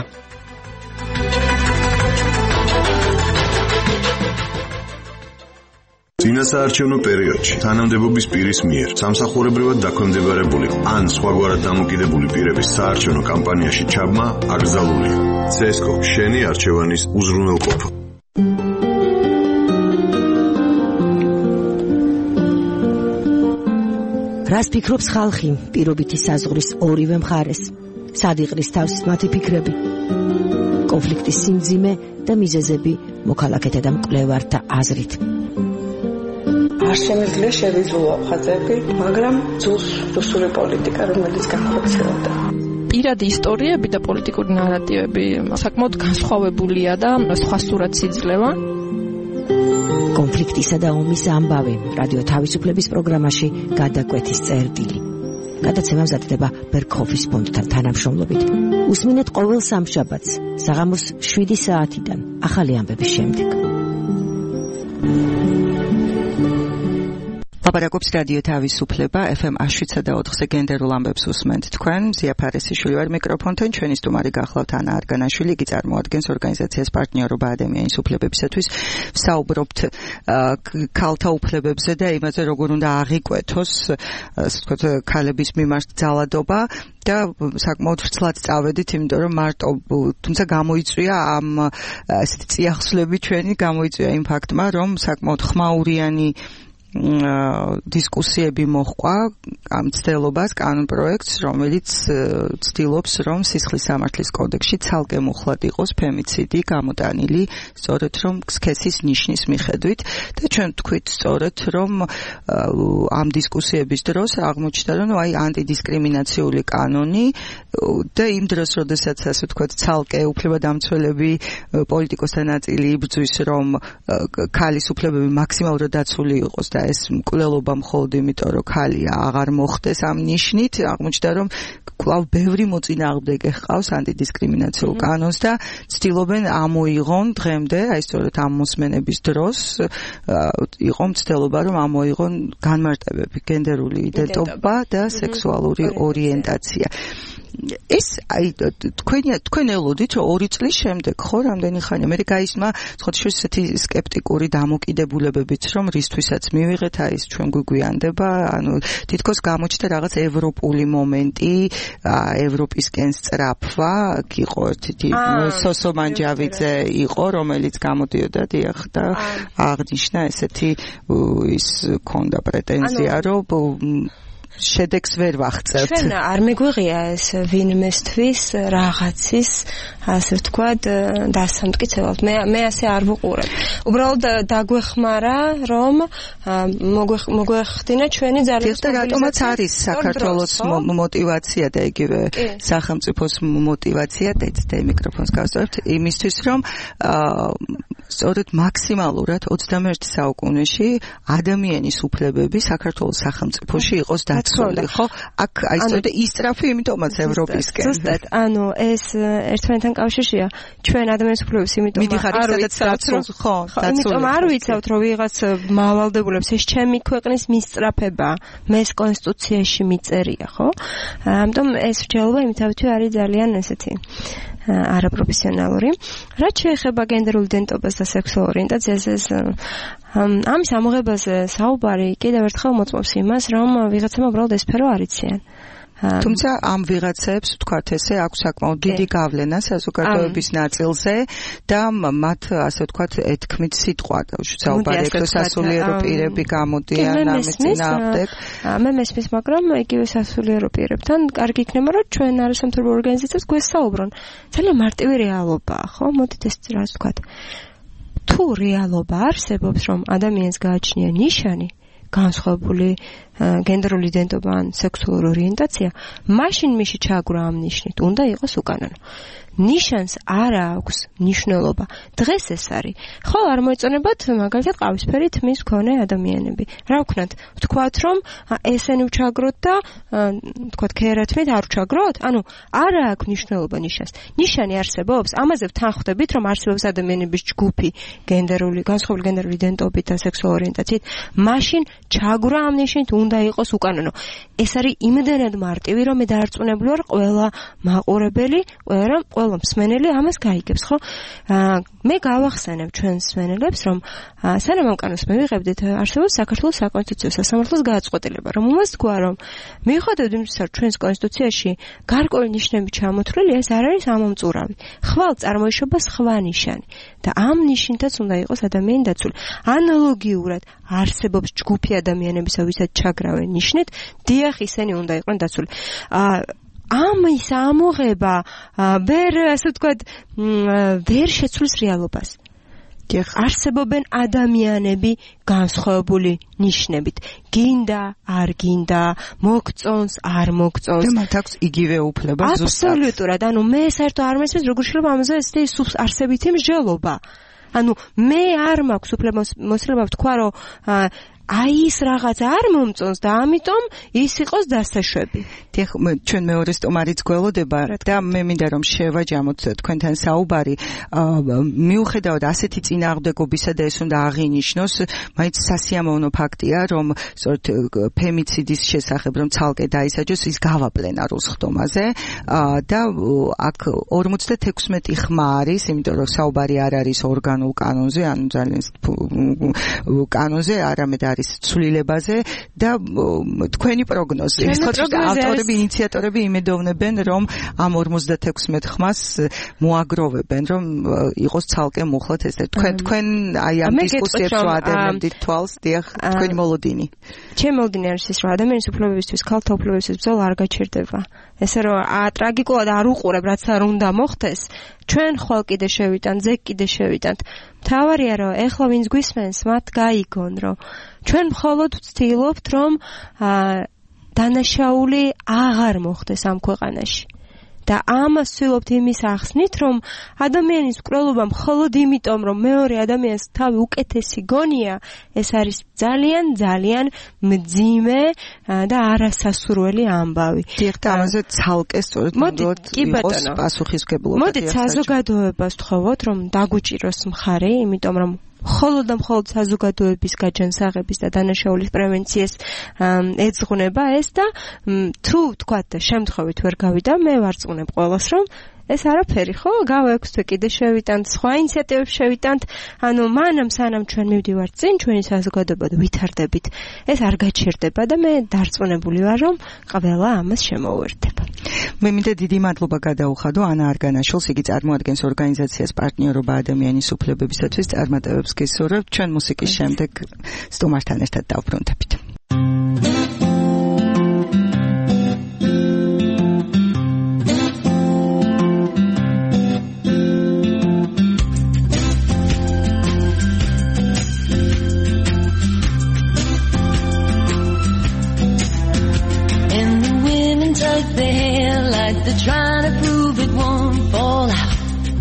წინასაარჩევნო პერიოდში თანამდებობის პირის მიერ სამსახურებრივად დაქვემდებარებული ან სხვაგვარად დამოკიდებული პირების საარჩევნო კამპანიაში ჩაბმა აკრძალულია. CSGO შენი არჩევანის უზრუნველყოფა. რას ფიქრობს ხალხი პირობითი საზღვრის ორივე მხარეს? სად იყრის თავს მათი ფიქრები? კონფლიქტის სიმძიმე და მიზეზები მოქალაქეთა და მკვლევართა აზრით. არ შემიძლია შევიძულო ხაზები, მაგრამ ძულს რუსული პოლიტიკა, რომელიც განხორციელდა. პირადი ისტორიები და პოლიტიკური ნარატივები საკმაოდ განსხვავებულია და სხვა სურათს იძლევა. კონფლიქტისა და ომის ამბავი რადიო თავისუფლების პროგრამაში გადაკვეთის წერტილი. გადაცემა მზადდება ბერქოფის ფონდთან თანამშრომლობით. უსმინეთ ყოველ სამშაბათს საღამოს 7 საათიდან ახალი ამბების შემდეგ. ლაპარაკობს რადიო თავისუფლება FM 107.4-ზე გენდერულ ამბებს უსმენთ თქვენ. ზია ფარესიშვილი ვარ მიკროფონთან. ჩვენი სტუმარი გახლავთ ანა არგანაშვილი, იგი წარმოადგენს ორგანიზაციას პარტნიორობა ადამიანის უფლებებისათვის. ვსაუბრობთ ქალთა უფლებებზე და იმაზე, როგორ უნდა აღიკვეთოს, ასე ვთქვათ, ქალების მიმართ ძალადობა და საკმაოდ ვრცლად წავედით, იმიტომ რომ მარტო თუმცა გამოიწვია ამ ასეთი წიაღსვლები ჩვენი გამოიწვია იმ ფაქტმა, რომ საკმაოდ ხმაურიანი დისკუსიები მოჰყვა ამ ცდელობას კანონპროექტს, რომელიც ცდილობს, რომ სისხლის სამართლის კოდექსში ცალკე მუხლად იყოს ფემიციდი გამოტანილი, სწორედ რომ სქესის ნიშნის მიხედვით და ჩვენ ვთქვით სწორედ, რომ ამ დისკუსიების დროს აღმოჩნდა, რომ აი ანტიდისკრიმინაციული კანონი და იმ დროს, როდესაც ასე ვთქვათ, ცალკე უფლებადამცველები პოლიტიკოსთა ნაწილი იბრძვის, რომ ქალის უფლებები მაქსიმალურად დაცული იყოს და ეს მკვლელობა მხოლოდ იმიტომ, რომ ქალია აღარ მოხდეს ამ ნიშნით, აღმოჩნდა, რომ კვლავ ბევრი მოწინააღმდეგე ჰყავს ანტიდისკრიმინაციულ კანონს და ცდილობენ ამოიღონ დღემდე, აი სწორედ ამ მოსმენების დროს იყო მცდელობა, რომ ამოიღონ განმარტებები გენდერული იდენტობა და სექსუალური ორიენტაცია. ეს აი თქვენ ელოდით რომ 2 წლის შემდეგ ხო რამდენი ხანი მე გაისმა ხოთშოს ესეთი სკეპტიკური დამოკიდებულებებით რომ რისთვისაც მივიღეთ აი ეს ჩვენ გვიგვიანდება ანუ თითქოს გამოჩნდა რაღაც ევროპული მომენტი ევროპისკენ სწრაფვა იყო ერთი სოსო მანჯავიძე იყო რომელიც გამოდიოდა დიახ და აღნიშნა ესეთი ის ქონდა პრეტენზია რომ შედეგს ვერ ვახცევთ. ჩვენ არ მეგვიღია ეს ვინმესთვის რაღაცის ასე ვთქვათ დასამტკიცებლად. მე ასე არ ვუყურებ. უბრალოდ დაგვეხმარა რომ მოგვეხდინა ჩვენი ძალების და რატომაც არის საქართველოს мотиваცია და იგივე სახელმწიფოს мотиваცია და მიკროფონს გავსწორებთ იმისთვის რომ სწორედ მაქსიმალურად 21 საუკუნეში ადამიანის უფლებები საქართველოს სახელმწიფოში იყოს დაცული, ხო? აქ აი სწორედ ისტრაფი, იმიტომაც ევროპისკენ. ზუსტად, ანუ ეს ერთმანეთთან კავშირშია. ჩვენ ადამიანის უფლებებს იმიტომ არ ვიცავთ, ხო, იმიტომ არ ვიცავთ, რომ ვიღაც მავალდებულებს ეს ჩემი ქვეყნის მისწრაფება, მეს კონსტიტუციაში მიწერია, ხო? ამიტომ ეს რჩეულობა იმთავითვე არის ძალიან ესეთი არაპროფესიონალური. რაც შეეხება გენდერულ იდენტობას და სექსუალურ ორიენტაციას, ეს ამის ამოღებაზე საუბარი კიდევ ერთხელ მოწმობს იმას, რომ ვიღაცამ უბრალოდ ეს სფერო არ იციან. თუმცა ამ ვიღაცებს ვთქვათ ესე აქვს საკმაოდ დიდი გავლენა საზოგადოების ნაწილზე და მათ ასე ვთქვათ ეთქმით სიტყვა საუბარი ექრო სასულიერო პირები გამოდიან ამის წინააღმდეგ. მე მესმის, მაგრამ იგივე სასულიერო პირებთან კარგი იქნება, რომ ჩვენ არასამთავრობო ორგანიზაციებს გვესაუბრონ. ძალიან მარტივი რეალობაა, ხო? მოდით ეს რაც ვთქვათ. თუ რეალობა არსებობს, რომ ადამიანს გააჩნია ნიშანი, განსხვავებული გენდერული იდენტობა ან სექსუალური ორიენტაცია, მაშინ მიში ჩაგვრა ამ ნიშნით, უნდა იყოს უკანონო. ნიშანს არ აქვს მნიშვნელობა. დღეს ეს არის. ხო, არ მოეწონებათ მაგალითად ყავისფერი თმის მქონე ადამიანები. რა ვქნათ? ვთქვათ, რომ ესენი ვჩაგროთ და ვთქვათ, ქერათმით არ ვჩაგროთ? ანუ არ აქვს მნიშვნელობა ნიშანს. ნიშანი არსებობს, ამაზე ვთანხმდებით, რომ არსებობს ადამიანების ჯგუფი გენდერული, განსხვავებული გენდერული იდენტობით და სექსუალური ორიენტაციით, მაშინ ჩაგვრა ამ ნიშნით უნდა იყოს უკანონო. ეს არის იმდენად მარტივი, რომ მე დაარწმუნებული ვარ, ყველა მაყურებელი, ყველა მსმენელი ამას გაიგებს, ხო? მე გავახსენებ ჩვენს მსმენელებს, რომ სანამ ამ კანონს მივიღებდით, არსებობს საქართველოს საკონსტიტუციო სასამართლოს გადაწყვეტილება, რომელმაც თქვა, რომ მიუხედავად იმისა, რომ ჩვენს კონსტიტუციაში გარკვეული ნიშნები ჩამოთვლილია, ეს არ არის ამომწურავი. ხვალ წარმოიშობა სხვა ნიშანი და ამ ნიშნითაც უნდა იყოს ადამიანი დაცული. ანალოგიურად არსებობს ჯგუფი ადამიანებისა, ვისაც ჩაგრავენ ნიშნით, დიახ, ისინი უნდა იყვნენ დაცული. ამის ამოღება ვერ, ასე ვთქვათ, ვერ შეცვლის რეალობას. არსებობენ ადამიანები განსხვავებული ნიშნებით. გინდა, არ გინდა, მოგწონს, არ მოგწონს. და მათ აქვს იგივე უფლება ზუსტად. აბსოლუტურად. ანუ მე საერთოდ არ მესმის, როგორ შეიძლება ამაზე ესეთი არსებითი მსჯელობა. ანუ მე არ მაქვს უფლება ვთქვა, რომ აი ის რაღაც არ მომწონს და ამიტომ ის იყოს დასაშვები. დიახ, ჩვენ მეორე სტომარიც გველოდება და მე მინდა რომ შევაჯამოთ თქვენთან საუბარი. მიუხედავად ასეთი წინააღმდეგობისა და ეს უნდა აღინიშნოს, მაინც სასიამოვნო ფაქტია, რომ სწორედ ფემიციდის შესახებ რომ ცალკე დაისაჯოს ის გავა პლენარულ სხდომაზე და აქ 56 ხმა არის, იმიტომ რომ საუბარი არ არის ორგანულ კანონზე, ანუ ძალიან კანონზე, არამედ არის ცვლილებაზე და თქვენი პროგნოზი. ავტორები, ინიციატორები იმედოვნებენ, რომ ამ 56 ხმას მოაგროვებენ, რომ იყოს ცალკე მუხლად ეს. თქვენ აი ამ დისკუსიებს ვადევნებდით თვალს, დიახ, თქვენი მოლოდინი. ჩემი მოლოდინი არის ის, რომ ადამიანის უფლებებისთვის, ქალთა უფლებებისთვის ბრძოლა არ გაჩერდება. ესე რომ ტრაგიკულად არ უყურებ, რაც არ უნდა მოხდეს, ჩვენ ხვალ კიდე შევიტანთ, ზეგ კიდე შევიტანთ. მთავარია, რომ ეხლა ვინც გვისმენს, მათ გაიგონ, რომ ჩვენ მხოლოდ ვცდილობთ, რომ დანაშაული აღარ მოხდეს ამ ქვეყანაში. და ამას ვცდილობთ იმის ახსნით, რომ ადამიანის მკვლელობა მხოლოდ იმიტომ, რომ მეორე ადამიანს თავი უკეთესი გონია, ეს არის ძალიან ძალიან მძიმე და არასასურველი ამბავი. დიახ, და ამაზე ცალკე სწორედ იყოს პასუხისმგებლობა. მოდით საზოგადოებას ვთხოვოთ, რომ დაგუჭიროს მხარი, იმიტომ რომ მხოლოდ და მხოლოდ საზოგადოების გაჯანსაღების და დანაშაულის პრევენციას ეძღვნება ეს და თუ თქვათ და შემთხვევით ვერ გავიდა, მე ვარწმუნებ ყველას, რომ ეს არაფერი, ხო? გავაექვსთვე კიდე შევიტანთ, სხვა ინიციატივებს შევიტანთ, ანუ მანამ სანამ ჩვენ მივდივართ წინ, ჩვენი საზოგადოება ვითარდებით, ეს არ გაჩერდება და მე დარწმუნებული ვარ, რომ ყველა ამას შემოუერთდება. მე მინდა დიდი მადლობა გადაუხადო ანა არგანაშვილს, იგი წარმოადგენს ორგანიზაციას პარტნიორობა ადამიანის უფლებებისათვის, წარმატებებს გისურვებთ. ჩვენ მუსიკის შემდეგ სტუმართან ერთად დავბრუნდებით. They're trying to prove it won't fall out.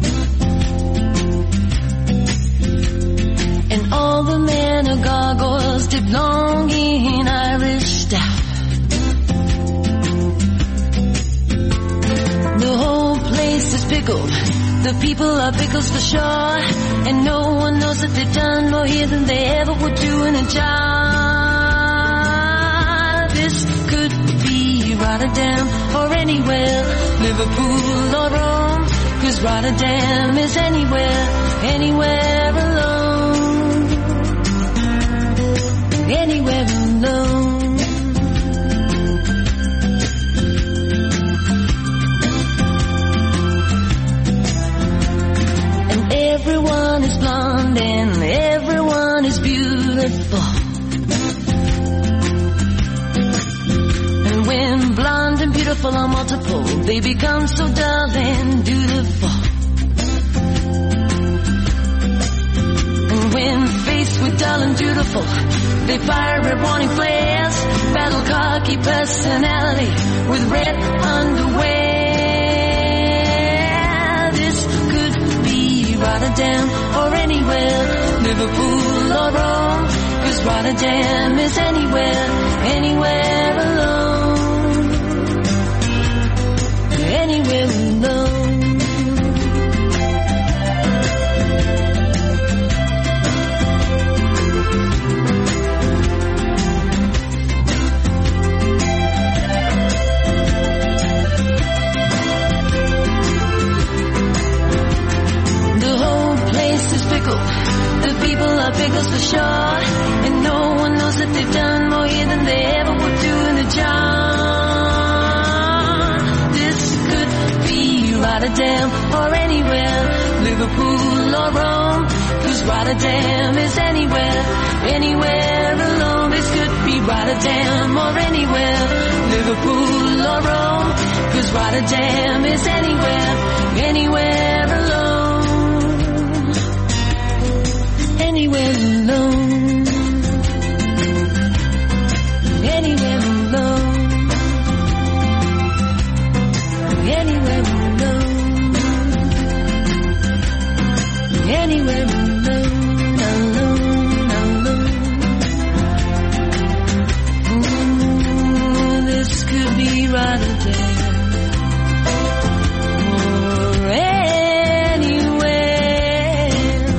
And all the men are gargoyles dipped long in Irish stout. pickled. The people are pickles for sure. And no one knows that they've done more here than they ever would do in a jar. This could be Rotterdam or anywhere, Liverpool or Rome, 'cause Rotterdam is anywhere, anywhere alone, anywhere alone. And everyone is blonde and everyone is beautiful. When blonde and beautiful are multiple, they become so dull and dutiful. And when faced with dull and dutiful, they fire red warning flares, battle cocky personality with red underwear. This could be Rotterdam or anywhere, Liverpool or Rome, 'cause Rotterdam is anywhere, anywhere alone. Anywhere alone. The whole place is pickled. The people are pickles for sure. And no one knows that they've done more here than they ever would do in a jar. Rotterdam or anywhere, Liverpool or Rome, 'cause Rotterdam is anywhere, anywhere alone. This could be Rotterdam or anywhere, Liverpool or Rome, 'cause Rotterdam is anywhere, anywhere alone, anywhere alone, anywhere alone, anywhere alone. Anywhere alone, alone, alone. Ooh, this could be Rotterdam or anywhere,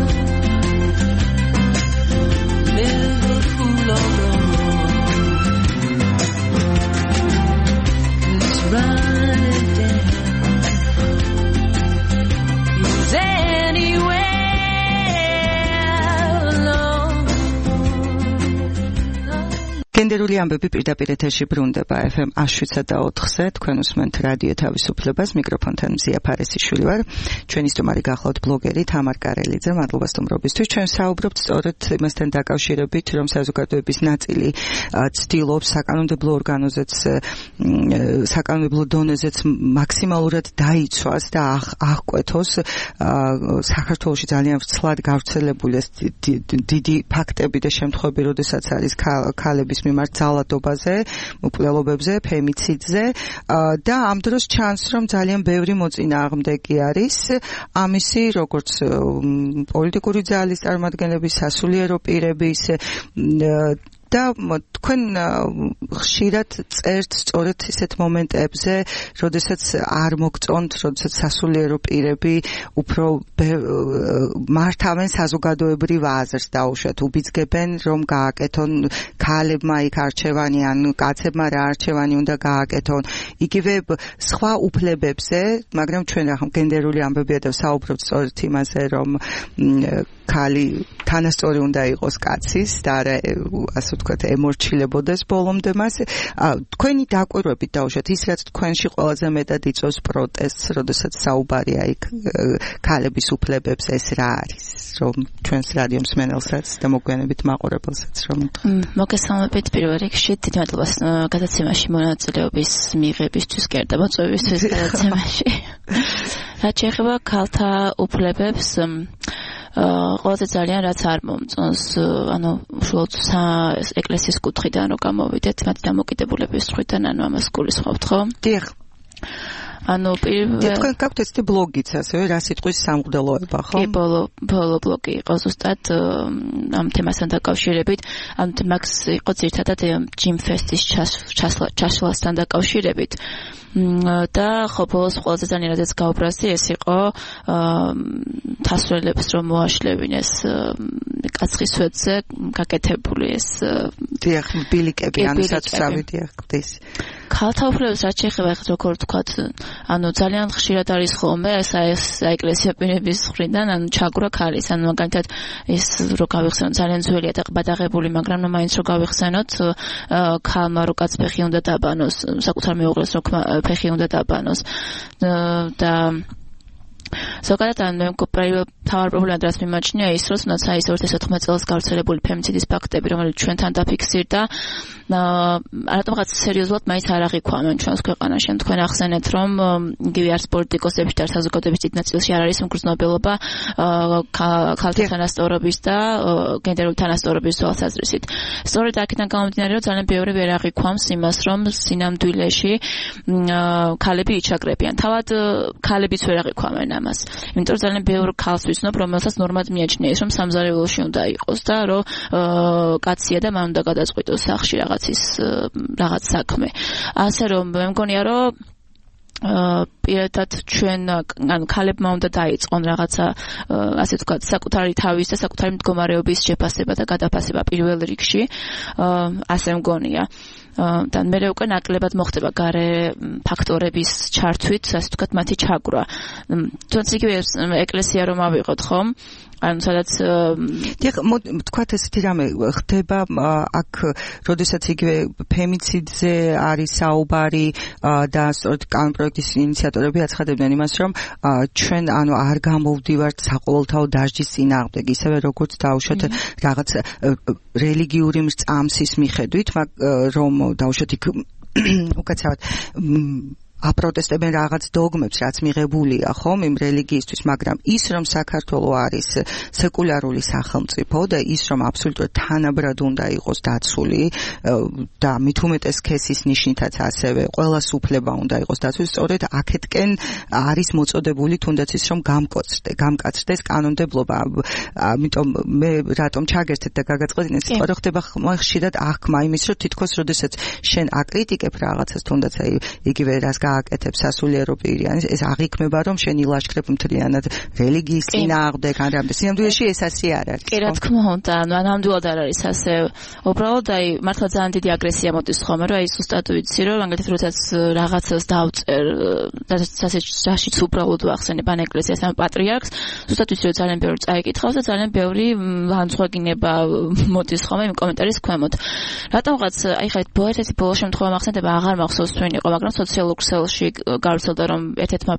Liverpool or Rome. It's Rotterdam. It's anywhere. გენდერული ამბები პირდაპირ ეთერში ბრუნდება FM 107.4-ზე. თქვენ უსმენთ რადიო თავისუფლებას, მიკროფონთან მზია ფარესიშვილი ვარ. ჩვენი სტუმარი გახლავთ ბლოგერი თამარ კარელიძე. მადლობა სტუმრობისთვის. ჩვენ საუბრობთ სწორედ იმასთან დაკავშირებით, რომ საზოგადოების ნაწილი ცდილობს საკანონმდებლო დონეზეც მაქსიმალურად დაიცვას და აღკვეთოს საქართველოში ძალიან ვრცლად გავრცელებული დიდი ფაქტები და შემთხვევები, როდესაც არის ქალების მიმართ ძალადობაზე, მკვლელობებზე, ფემიციდზე და ამ დროს ჩანს, რომ ძალიან ბევრი მოწინააღმდეგე არის ამისი, როგორც პოლიტიკური ძალის წარმომადგენლების, სასულიერო პირების და თქვენ ხშირად წერთ სწორედ ისეთ მომენტებზე, როდესაც არ მოგწონთ, როდესაც სასულიერო პირები უფრო მართავენ საზოგადოებრივ აზრს დაუშვათ, უბიძგებენ, რომ გააკეთონ ქალებმა იქ არჩევანი, ან კაცებმა რა არჩევანი უნდა გააკეთონ, იგივე სხვა უფლებებზე, მაგრამ ჩვენ ახლა გენდერული ამბებია და საუბრობთ სწორედ იმაზე, რომ ქალი თანასწორი უნდა იყოს კაცის და არა ასე ვთქვათ ემორჩილებოდეს ბოლომდე მას. თქვენი დაკვირვებით დავუშვათ ის, რაც თქვენში ყველაზე მეტად იწვევს პროტესტს, როდესაც საუბარია იქ ქალების უფლებებს, ეს რა არის, რომ ჩვენს რადიო მსმენელსაც და მოგვიანებით მაყურებელსაც რომ მოგესალმებით პირველ რიგში, დიდი მადლობა გადაცემაში მონაწილეობის მიღებისთვის, კერდა მოწვევისთვის გადაცემაში. რაც შეეხება ქალთა უფლებებს, ყველაზე ძალიან რაც არ მომწონს, ანუ უშუალოდ ეკლესიის კუთხიდან რომ გამოვიდეთ, მათი დამოკიდებულების მხრიდან, ანუ ამას გულისხმობთ, ხო? დიახ. ანუ თქვენ გაქვთ ესეთი ბლოგიც ასევე რა სიტყვის სამღვდელოება ხო? კი, ბოლო ბლოგი იყო ზუსტად ამ თემასთან დაკავშირებით. ანუ მაგს იყო ძირითადად Jim Fest-ის ჩაშლასთან დაკავშირებით. და ხო ბოლოს ყველაზე ძალიან რადგან გაუბრაზდი ეს იყო თასვლელებს რომ მოაშლევინეს კაცხის სვეტზე გაკეთებული ეს დიახ ბილიკები ანუ საწავი დიახ ხდის ქალთა უფლებებს რაც შეეხება ახლა როგორ ვთქვათ ანუ ძალიან ხშირად არის ხოლმე ეს საეკლესიო პირების მხრიდან ანუ ჩაგვრა ქალის ანუ მაგალითად ეს რო გავიხსენოთ ძალიან ძველია და ყბადაღებული მაგრამ მაინც რო გავიხსენოთ ქალმა რო კაცფეხი უნდა დაბანოს საკუთარ მეუღლეს რო ფეხი უნდა დაბანოს და ზოგადად ან თავარ პრობლემა რაც მიმაჩნია ის რომ თუნდაც აი 2014 წელს გავრცელებული ფემიციდის ფაქტები რომელიც ჩვენთან დაფიქსირდა რატომღაც სერიოზულად მაინც არ აღიქვამენ ჩვენს ქვეყანაში თქვენ ახსენეთ რომ იგივე არც პოლიტიკოსების და საზოგადოების დიდ ნაწილში არ არის მგრძნობელობა ქალთა თანასწორობის და გენდერული თანასწორობის თვალსაზრისით სწორედ აქედან გამომდინარე რომ ძალიან ბევრი ვერ აღიქვამს იმას რომ სინამდვილეში ქალები იჩაგრებიან თავად ქალებიც ვერ აღიქვამენ ამას იმიტომ რომ ძალიან ბევრი ქალს ვიცნობ რომელსაც ნორმად მიაჩნია ის რომ სამზარეულოში უნდა იყოს და რომ კაცია და მან უნდა გადაწყვიტოს სახში რაღაც საქმე ასე რომ მე მგონია რომ პირადად ჩვენ ანუ ქალებმა უნდა დაიწყონ რაღაცა ასე ვთქვათ საკუთარი თავის და საკუთარი მდგომარეობის შეფასება და გადაფასება პირველ რიგში ასე მგონია და მე უკვე ნაკლებად მოხდება გარე ფაქტორების ჩართვით ასე ვთქვათ მათი ჩაგვრა თუნდაც იგივე ეკლესია რომ ავიღოთ ხომ ანუ სადაც დიახ თქვათ ესეთი რამე ხდება აქ როდესაც იგივე ფემიციდზე არის საუბარი და სწორედ კანონ პროექტის ინიციატორები აცხადებდნენ იმას რომ ჩვენ ანუ არ გამოვდივართ საყოველთაო დასჯის წინააღმდეგ ისევე როგორც დაუშვათ რაღაც რელიგიური მრწამსის მიხედვით რომ დაუშვათ იქ უკაცრავად აპროტესტებენ რაღაც დოგმებს, რაც მიღებულია, ხომ, იმ რელიგიისთვის, მაგრამ ის რომ საქართველოს არის სეკულარული სახელმწიფო და ის რომ აბსოლუტურად თანაბრად უნდა იყოს დაცული და მით უმეტეს სქესის ნიშნითაც ასევე ყველას უფლება უნდა იყოს დაცული, სწორედ აქეთკენ არის მოწოდებული თუნდაც ის რომ გამკაცრდეს კანონმდებლობა. ამიტომ მე რატომ ჩაგერთეთ და გაგაწყობინე სიტყვა რომ ხდება ხშირად აღქმა იმის რომ თითქოს როდესაც შენ აკრიტიკებ რაღაცას თუნდაც აი იგივე რას აკეთებს სასულიერო პირი ეს აღიქმება რომ შენი ლაშქრებ მთლიანად რელიგიის წინააღმდეგ ან რამდენ სინამდვილეში ეს ასე არ არის კი რა თქმა უნდა ანუ ნამდვილად არ არის ასე უბრალოდ აი მართლა ძალიან დიდი აგრესია მოდის ხოლმე რომ აი ზუსტად ვიცი რომ მაგალითად როდესაც რაღაცას დავწერ და საშიც უბრალოდ ვახსენებ ან ეკლესიას ან პატრიარქს ზუსტად ვიცი რომ ძალიან ბევრი წაიკითხავს და ძალიან ბევრი განცვაგინება მოდის ხოლმე იმ კომენტარის ქვემოთ რატომღაც აი ხა ერთ-ერთი ბოლო შემთხვევა მახსენდება აღარ მახსოვს თქვენ იყო მაგრამ სოციალურ ქსელში გავრცელდა რომ ერთ-ერთმა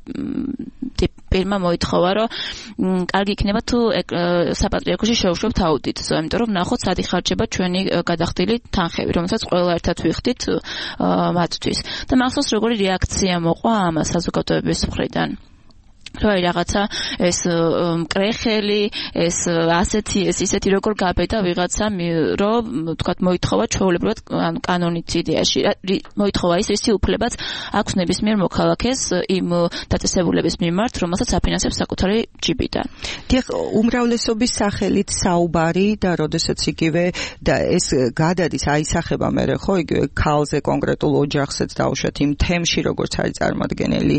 პირმა მოითხოვა რომ კარგი იქნება თუ საპატრიარქოში შევშვებთ აუდიტს იმიტომ რომ ნახოთ სად იხარჯება ჩვენი გადახდილი თანხები რომელსაც ყველა ერთად ვიხდით მათთვის და მახსოვს როგორი რეაქცია მოყვა ამას საზოგადოების მხრიდან რა რაღაცა ეს მკრეხელი ეს ასეთი ეს ისეთი როგორ გაბედა ვიღაცა რომ თქვათ მოითხოვა ჩვეულებრივად ანუ კანონით იდეაში მოითხოვა ის ისი უფლებაც აქვს ნებისმიერ მოქალაქეს იმ დაწესებულების მიმართ რომელსაც აფინანსებს საკუთარი ჯიბიდან დიახ უმრავლესობის სახელით საუბარი და როდესაც იგივე და ეს გადადის აისახება მე ხო იგივე ქალზე კონკრეტულ ოჯახსაც დაუშვათ იმ თემში როგორც არის წარმოადგენელი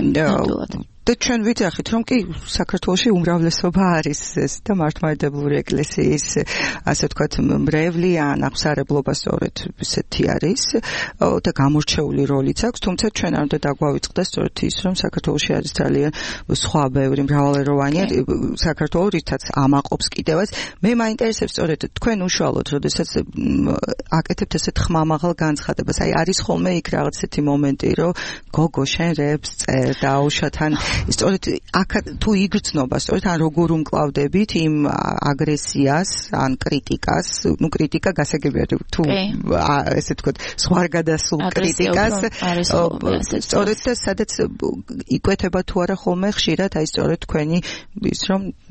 და ჩვენ ვიძახით რომ კი საქართველოში უმრავლესობა არის ეს და მართლმადიდებლური ეკლესიის ასე ვთქვათ მრევლი ან აღსარებლობა სწორედ ესეთი არის და გამორჩეული როლიც აქვს თუმცა ჩვენ არ უნდა დაგვავიწყდეს სწორედ ის რომ საქართველოში არის ძალიან სხვა ბევრი მრავალეროვანია საქართველოს რითაც ამაყობს კიდევაც მე მაინტერესებს სწორედ თქვენ უშუალოდ როდესაც აკეთებთ ესეთ ხმამაღალ განცხადებას აი არის ხოლმე იქ რაღაც ესეთი მომენტი რომ გოგო შენ რეპს წერ დაუშვათ სწორედ აქ თუ იგრძნობა სწორედ ან როგორ უმკლავდებით იმ აგრესიას ან კრიტიკას ნუ კრიტიკა გასაგებია თუ ესე ვთქვათ სხვარგადასულ კრიტიკას სწორედ და სადაც იკვეთება თუ არა ხოლმე ხშირად აი სწორედ თქვენი ის რომ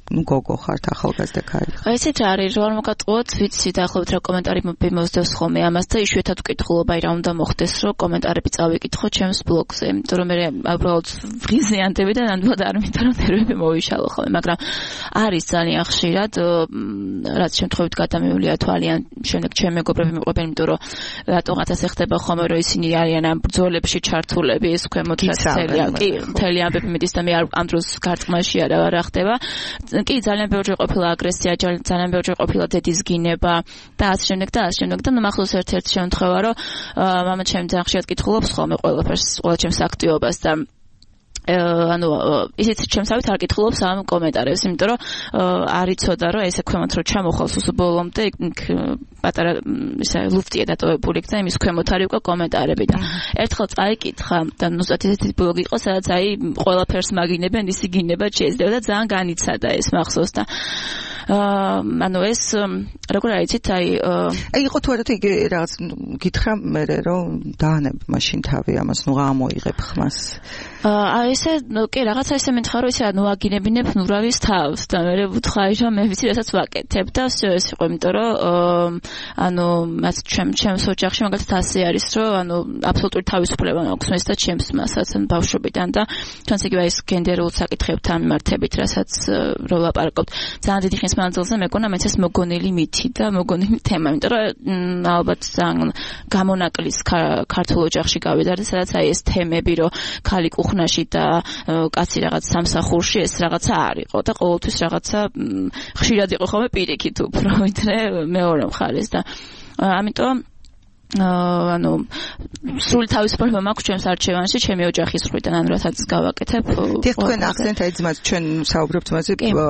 გოგო ხართ ახალგაზრდა ქალი. ესეც არის რომ მოგატყუოთ ვიცი დაახლოებით რა კომენტარი მომსდევს ხოლმე ამას და იშვიათად ვკითხულობ აი რა უნდა მოხდეს რომ კომენტარები წავიკითხო ჩემს ბლოგზე იმიტომ რომ მე უბრალოდ ვღიზიანდები და ნამდვილად არ მინდა რომ ნერვები მოვიშალო ხოლმე მაგრამ არის ძალიან ხშირად რაც შემთხვევით გადამეულია თვალიან შემდეგ ჩემი მეგობრები მიყვებენ იმიტომ რომ რატოღაც ასე ხდება ხოლმე რომ ისინი არიან ამ ბრძოლებში ჩართულები ეს ქვემოთ მთელი ამბები მიდის და მე ამ დროს გარწყმაში არა ხდება კი ძალიან ბევრი ყოფილა აგრესია ძალიან ბევრი ყოფილა დედის გინება და ასე შემდეგ და მახსოვს ერთ-ერთი შემთხვევა რომ მამა ჩემი ძალიან ხშირად კითხულობს ხოლმე ყველაფერს ყველა ჩემს აქტივობას და ანუ ისიც ჩემსავით არ კითხულობს ამ კომენტარებს, იმიტომ რომ არ იცოდა რომ ესე ქვემოთ რომ ჩამოხვალ სუსუბოლომდე იქ პატარა ისე ლუფტია დატოვებული და იმის ქვემოთ არის უკვე კომენტარები და ერთხელ წაიკითხა და ნუ ესეთი ბლოგი იყო სადაც აი ყველაფერს მაგინებენ ისი გინება შეიძლება და ძალიან განიცადა ეს მახსოვს და ანუ ეს როგორ არიცით აი იყო თუ არა თუ იგი რაღაც გითხრა მე რომ დაანებ მაშინ თავი ამას ნუ გამოიღებ ხმას აი ესე კი რაღაცა ისე მითხარ რომ ისე ანუ აგინებინებ ნურავის თავს და მე ვუთხარი რომ მე ვიცი რასაც ვაკეთებ და ეს იყო იმიტომ რომ ანუ მას ჩემს ოჯახში მაგალითად ასე არის რომ ანუ აბსოლუტური თავისუფლება მაქვს მეს და ჩემს მასაც ბავშვობიდან და თუნდაც იგივე ეს გენდერულ საკითხებთან მიმართებით რასაც რომ ლაპარაკობთ ძალიან დიდი ხნის მანძილზე მეკონა მეც ეს მოგონილი მითი და მოგონილი თემა იმიტომ რომ ალბათ ძალიან გამონაკლის ქართულ ოჯახში გავიდა და სადაც აი ეს თემები რომ ქალი კუხნაში და კაცი რაღაც სამსახურში ეს რაღაცა არ იყო და ყოველთვის რაღაცა ხშირად იყო ხოლმე პირიქით უფრო ვიდრე მეორე მხარეს და ამიტომ ანუ სრული თავისუფლება მაქვს ჩემს არჩევანში ჩემი ოჯახის მხრიდან ან რასაც გავაკეთებ თქვენ ახსენეთ აი ძმას ჩვენ საუბრობთ მასე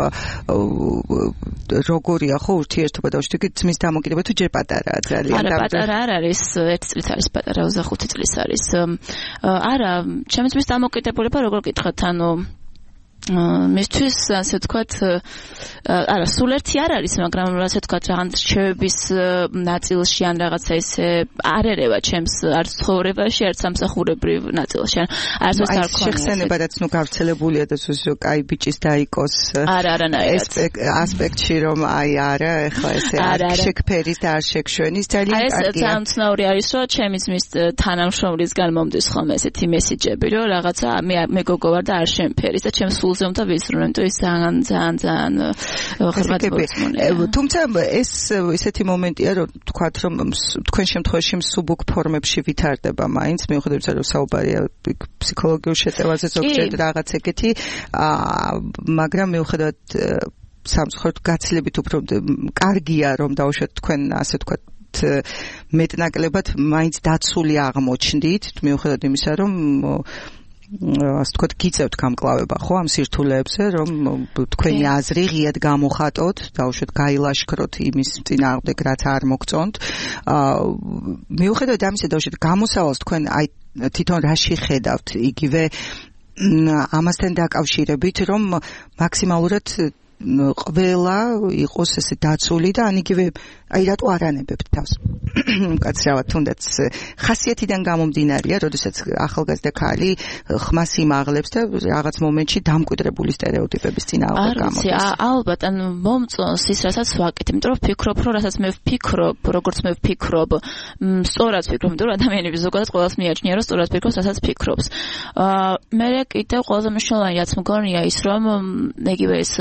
როგორია ხო ურთიერთობა და უშტიკი ძმის დამოკიდება თუ ჯერ პატარაა ძალიან არა პატარა არ არის 1 წლის არის პატარა 25 წლის არის არა ჩემი ძმის დამოკიდებულება როგორ გითხრათ ანუ მისთვის ასე ვთქვათ არა სულ ერთი არ არის მაგრამ ასე ვთქვათ რაღაც რჩევების ნაწილში ან რაღაცა ესე არ ერევა ჩემს არც ცხოვრებაში არც სამსახურებრივ ნაწილში ან არც არ ქონია შეხსენებადაც ნუ გავრცელებულია და სულ კაი ბიჭის დაიკოს არანაირად ასპექტში რომ აი არა ეხლა ესე არ შეგფერის და არ შეგშვენის ძალიან კარგია ეს ძალიან ცნაური არის რომ ჩემი ძმის თანამშრომლისგან მომდის ხოლმე ესეთი მესიჯები რომ რაღაცა მე გოგო ვარ და არ შემფერის და ჩემს სულზე უნდა ვისრულებ თუ ის ძალიან ხშირად მოწმუნეა თუმცა ეს ესეთი მომენტია რომ თქვათ რომ თქვენ შემთხვევაში მსუბუქ ფორმებში ვითარდება მაინც მიუხედავად იმისა რომ საუბარია ფსიქოლოგიურ შეტევაზე ზოგჯერ რაღაც ეგეთი მაგრამ მიუხედავად სამწუხაროდ გაცილებით უფრო კარგია რომ დაუშვათ თქვენ ასე თქვათ მეტნაკლებად მაინც დაცული აღმოჩნდით მიუხედავად იმისა რომ ასე თქვათ გიწევთ გამკლავება ხო ამ სირთულეებზე რომ თქვენი აზრი ღიად გამოხატოთ დაუშვათ გაილაშქროთ იმის წინააღმდეგ რაც არ მოგწონთ მიუხედავად ამისა დაუშვათ გამოსავალს თქვენ აი თვითონ რაში ხედავთ იგივე ამასთან დაკავშირებით რომ მაქსიმალურად ყველა იყოს ესე დაცული და ან იგივე აი რატო არ ანებებთ თავს მკაცრავად თუნდაც ხასიათიდან გამომდინარეა როდესაც ახალგაზრდა ქალი ხმას იმაღლებს და რაღაც მომენტში დამკვიდრებული სტერეოტიპების წინააღმდეგ გამოდის ალბათ ან მომწონს ის რასაც ვაკეთებ იმიტომ რომ ვფიქრობ რომ რასაც მე ვფიქრობ როგორც მე ვფიქრობ სწორად ვფიქრობ იმიტომ რომ ადამიანები ზოგადად ყველას მიაჩნია რომ სწორად ფიქრობს რასაც ფიქრობს მე კიდევ ყველაზე მნიშვნელოვანი რაც მგონია ის რომ იგივე ეს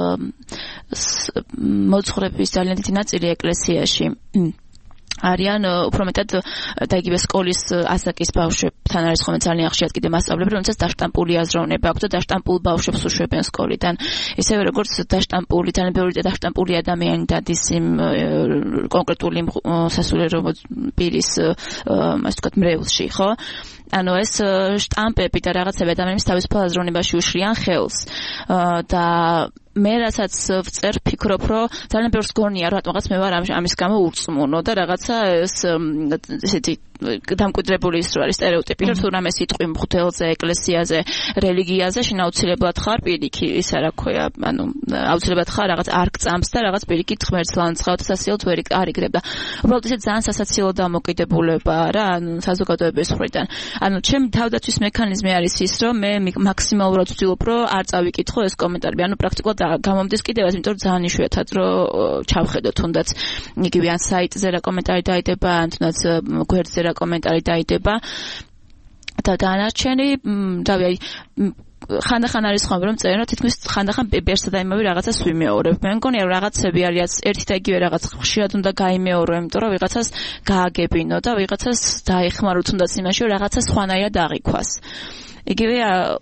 მოძღვრების ძალიან დიდი ნაწილი ეკლესიაში არიან უფრო მეტად და იგივე სკოლის ასაკის ბავშვებთან არის ხოლმე ძალიან ხშირად კიდე მასწავლებლები, რომელსაც დაშტამპული აზროვნება აქვს და დაშტამპულ ბავშვებს უშვებენ სკოლიდან. ისევე როგორც დაშტამპული, ძალიან ბევრი დაშტამპული ადამიანი დადის იმ კონკრეტული სასულიერო პირის ასე ვთქვათ მრევლში, ხო? ანუ ეს შტამპები და რაღაცები ადამიანის თავისუფალ აზროვნებაში უშრიან ხელს და მე რასაც ვწერ ფიქრობ რომ ძალიან ბევრს გონია რომ რატომღაც მე ვარ ამის გამო ურწმუნო და რაღაცა ეს ესეთი დამკვიდრებული ის რო არის სტერეოტიპი, რომ თუ რამე სიტყვი მღვდელზე, ეკლესიაზე, რელიგიაზე შენ აუცილებლად ხარ პირიქი, ისა რა ქვია, ანუ აუცილებლად ხარ რაღაც არკწამს და რაღაც პირიქით ღმერთს ლანძღავ და სასიელს ვერ არიგრებ და უბრალოდ ისე ძალიან სასაცილო დამოკიდებულება რა, ანუ საზოგადოების მხრიდან. ანუ ჩემი თავდაცვის მექანიზმი არის ის, რომ მე მაქსიმალურად ვცდილობ, რომ არ წავიკითხო ეს კომენტარები. ანუ პრაქტიკულად გამომდის კიდევაც, იმიტომ რომ ძალიან იშვიათად რომ ჩავხედო თუნდაც იგივე ან საიტზე რა კომენტარი დაიდება, ან თუნდაც გვერდზე რა კომენტარი დაიდება და დანარჩენი, რავი, აი ხანდახან არის ხომ რომ წერენ, რომ თითქმის ხანდახან ბერსა და იმავე რაღაცას ვიმეორებ. მე მგონია რომ რაღაცები არის ერთი და იგივე რაღაც ხშირად უნდა გაიმეორო, იმიტომ რომ ვიღაცას გააგებინო და ვიღაცას დაეხმარო თუნდაც იმაში, რომ რაღაცა სხვანაირად აღიქვას. იგივე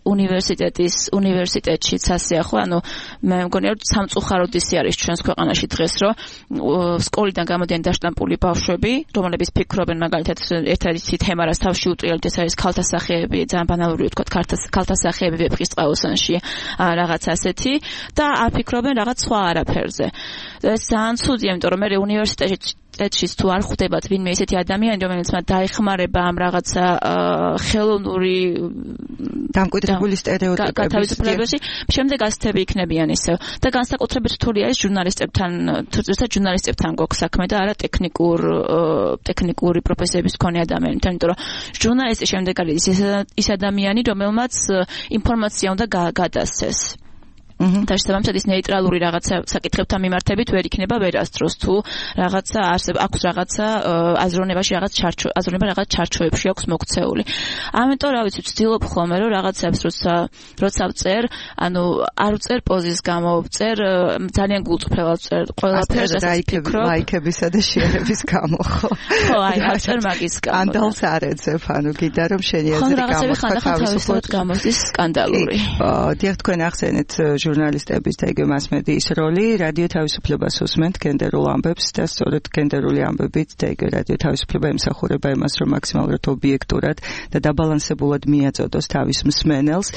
უნივერსიტეტშიც ასე ხო, ანუ მე მგონია რომ სამწუხაროდ ისე არის ჩვენს ქვეყანაში დღეს, რომ სკოლიდან გამოდიან დაშტამპული ბავშვები, რომლებიც ფიქრობენ მაგალითად ერთ-ერთი თემა, რაც თავში უტრიალით, ეს არის ქალთა სახეები, ძალიან ბანალური ვთქვათ, ქალთა სახეები ვეფხის წყალოსანში, რაღაც ასეთი და არ ფიქრობენ რაღაც სხვა არაფერზე. ეს ძალიან ცუდია, იმიტომ რომ მე უნივერსიტეტშიც თუ არ ხვდებათ ვინმე ისეთი ადამიანი, რომელიც მათ დაეხმარება ამ რაღაცა ხელოვნური დამკვიდრებული სტერეოტიპების შემდეგ ასეთები იქნებიან ისევ და განსაკუთრებით რთული არის ჟურნალისტებთან გვაქვს საქმე და არა ტექნიკური პროფესიების მქონე ადამიანებთან, იმიტომ რომ ჟურნალისტი შემდეგ არის ის ადამიანი, რომელმაც ინფორმაცია უნდა გადასცეს. და შესაბამისად ის ნეიტრალური რაღაცა საკითხებთან მიმართებით ვერ იქნება ვერასდროს თუ რაღაცა აქვს რაღაცა აზროვნებაში რაღაც ჩარჩოებში აქვს მოქცეული. ამიტომ რა ვიცი, ვცდილობ ხოლმე რომ რაღაცებს როცა ვწერ, ანუ არ ვწერ პოზის გამო, ვწერ ძალიან გულწრფელად ვწერ ყველაფერს ლაიქებისა და შეერების გამო, ხო? ხო, აი, არ წერ მაგის გამო. სკანდალს არ ეძებ, ანუ გიდა რომ შენი აზრი გამოხდა თავისუფლად გამოდის სკანდალური. დიახ, თქვენ ახსენეთ ჟურნალისტების და იგივე მასმედიის როლი, რადიო თავისუფლებას უსმენთ გენდერულ ამბებს და სწორედ გენდერული ამბებით და იგივე რადიო თავისუფლება ემსახურება იმას, რომ მაქსიმალურად ობიექტურად და დაბალანსებულად მიაწოდოს თავის მსმენელს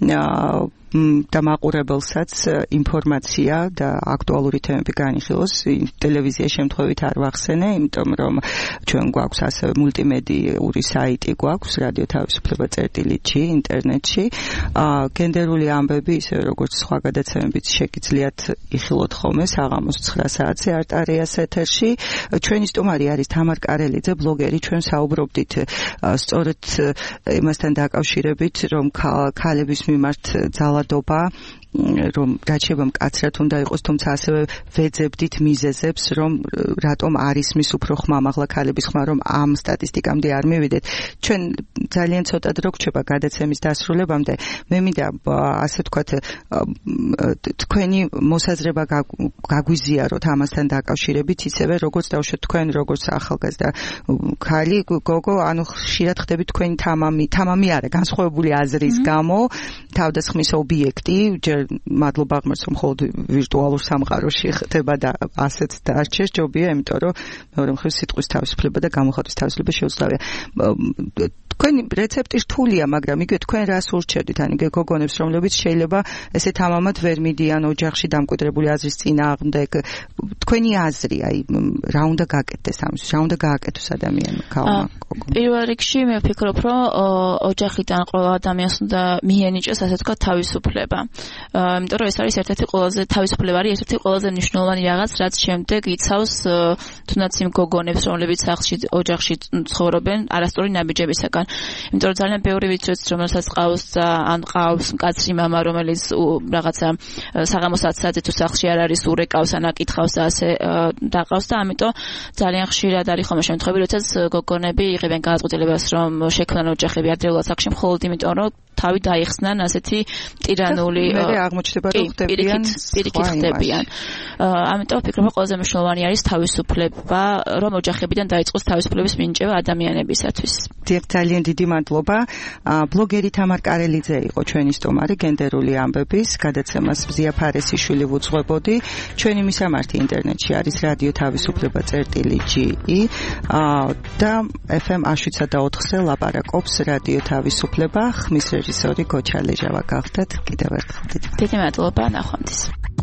და მაყურებელსაც ინფორმაცია და აქტუალური თემები განიხილოს. ტელევიზია შემთხვევით არ ვახსენე, იმიტომ რომ ჩვენ გვაქვს ასევე მულტიმედიური საიტი გვაქვს, რადიო თავისუფლება წერტილითში, ინტერნეტში. გენდერული ამბები, ისე როგორც სხვა გადაცემებიც შეგიძლიათ იხილოთ ხოლმე საღამოს 9 საათზე არტარიას ეთერში. ჩვენი სტუმარი არის თამარ კარელიძე, ბლოგერი. ჩვენ საუბრობდით სწორედ იმასთან დაკავშირებით, რომ ქალების მიმართ ძალადობა, რომ რაჩება მკაცრად უნდა იყოს, თუმცა ასევე ვეძებდით მიზეზებს, რომ რატომ არ ისმის უფრო ხმამაღლა ქალების ხმა, რომ ამ სტატისტიკამდე არ მივიდეთ. ჩვენ ძალიან ცოტა დრო გრჩება გადაცემის დასრულებამდე. მე მინდა ასე ვთქვათ, თქვენი მოსაზრება გაგვიზიაროთ ამასთან დაკავშირებით, ისევე როგორც დავუშვათ თქვენ, როგორც ახალგაზრდა ქალი, გოგო, ანუ ხშირად ხდებით თქვენი თამამი არა, განსხვავებული აზრის გამო, თავდასხმის ობიექტი, მადლობა ღმერთს, რომ მხოლოდ ვირტუალურ სამყაროში ხდება და ასეც დარჩეს ჯობია, იმიტომ რომ მეორე მხრივ სიტყვის თავისუფლება და გამოხატვის თავისუფლება შეუძლებელია. თქვენი რეცეპტი რთულია, მაგრამ იგივე თქვენ რას ურჩევდით, ან იგივე გოგონებს, რომლებიც შეიძლება ესე თამამად ვერ მიდიან ოჯახში დამკვიდრებული აზრის წინააღმდეგ. თქვენი აზრი, აი, რა უნდა გაკეთდეს ამისთვის, რა უნდა გააკეთოს ადამიანმა, ქალმა, გოგონამ? პირველ რიგში მე ვფიქრობ, რომ ოჯახიდან ყველა ადამიანს უნდა მიენიჭოს, ასე ვთქვათ, თავისუფლება. იმიტომ რომ ეს არის ერთ-ერთი ყველაზე თავისუფლება არის ერთ-ერთი ყველაზე მნიშვნელოვანი რაღაც, რაც შემდეგ იცავს თუნდაც იმ გოგონებს, რომლებიც სახლში, ოჯახში ცხოვრობენ არასწორი ნაბიჯებისაგან. იმიტომ რომ ძალიან ბევრი ვიცით, რომელსაც ყავს ან ყავს მკაცრი მამა, რომელიც რაღაცა საღამოს 10 საათზე თუ სახლში არ არის, ურეკავს ან აკითხავს და ასე დაყავს და ამიტომ ძალიან ხშირად არის ხოლმე შემთხვევები, როდესაც გოგონები იღებენ გადაწყვეტილებას, რომ შექმნან ოჯახები ადრეულად სახლში მხოლოდ იმიტომ, რომ თავი დაიხსნან ასეთი ტირანული აღმოჩნდება, რომ ხდებიან. ამიტომ ვფიქრობ, ყველაზე მნიშვნელოვანი არის თავისუფლება, რომ ოჯახებიდან დაიწყოს თავისუფლების მინიჭება ადამიანებისათვის. ძალიან დიდი მადლობა. ბლოგერი თამარ კარელიძე იყო ჩვენი სტუმარი გენდერული ამბების გადაცემას მზია ფარესიშვილი ვუძღვებოდი. ჩვენი მისამართი ინტერნეტში არის რადიო თავისუფლება წერტილი.ge და FM 107.4-ზე ლაპარაკობს რადიო თავისუფლება. ხმის რეჟისორი გოჩა ლეჟავა გახდათ. კიდევ ერთხელ დიდი მადლობა, ნახვამდის.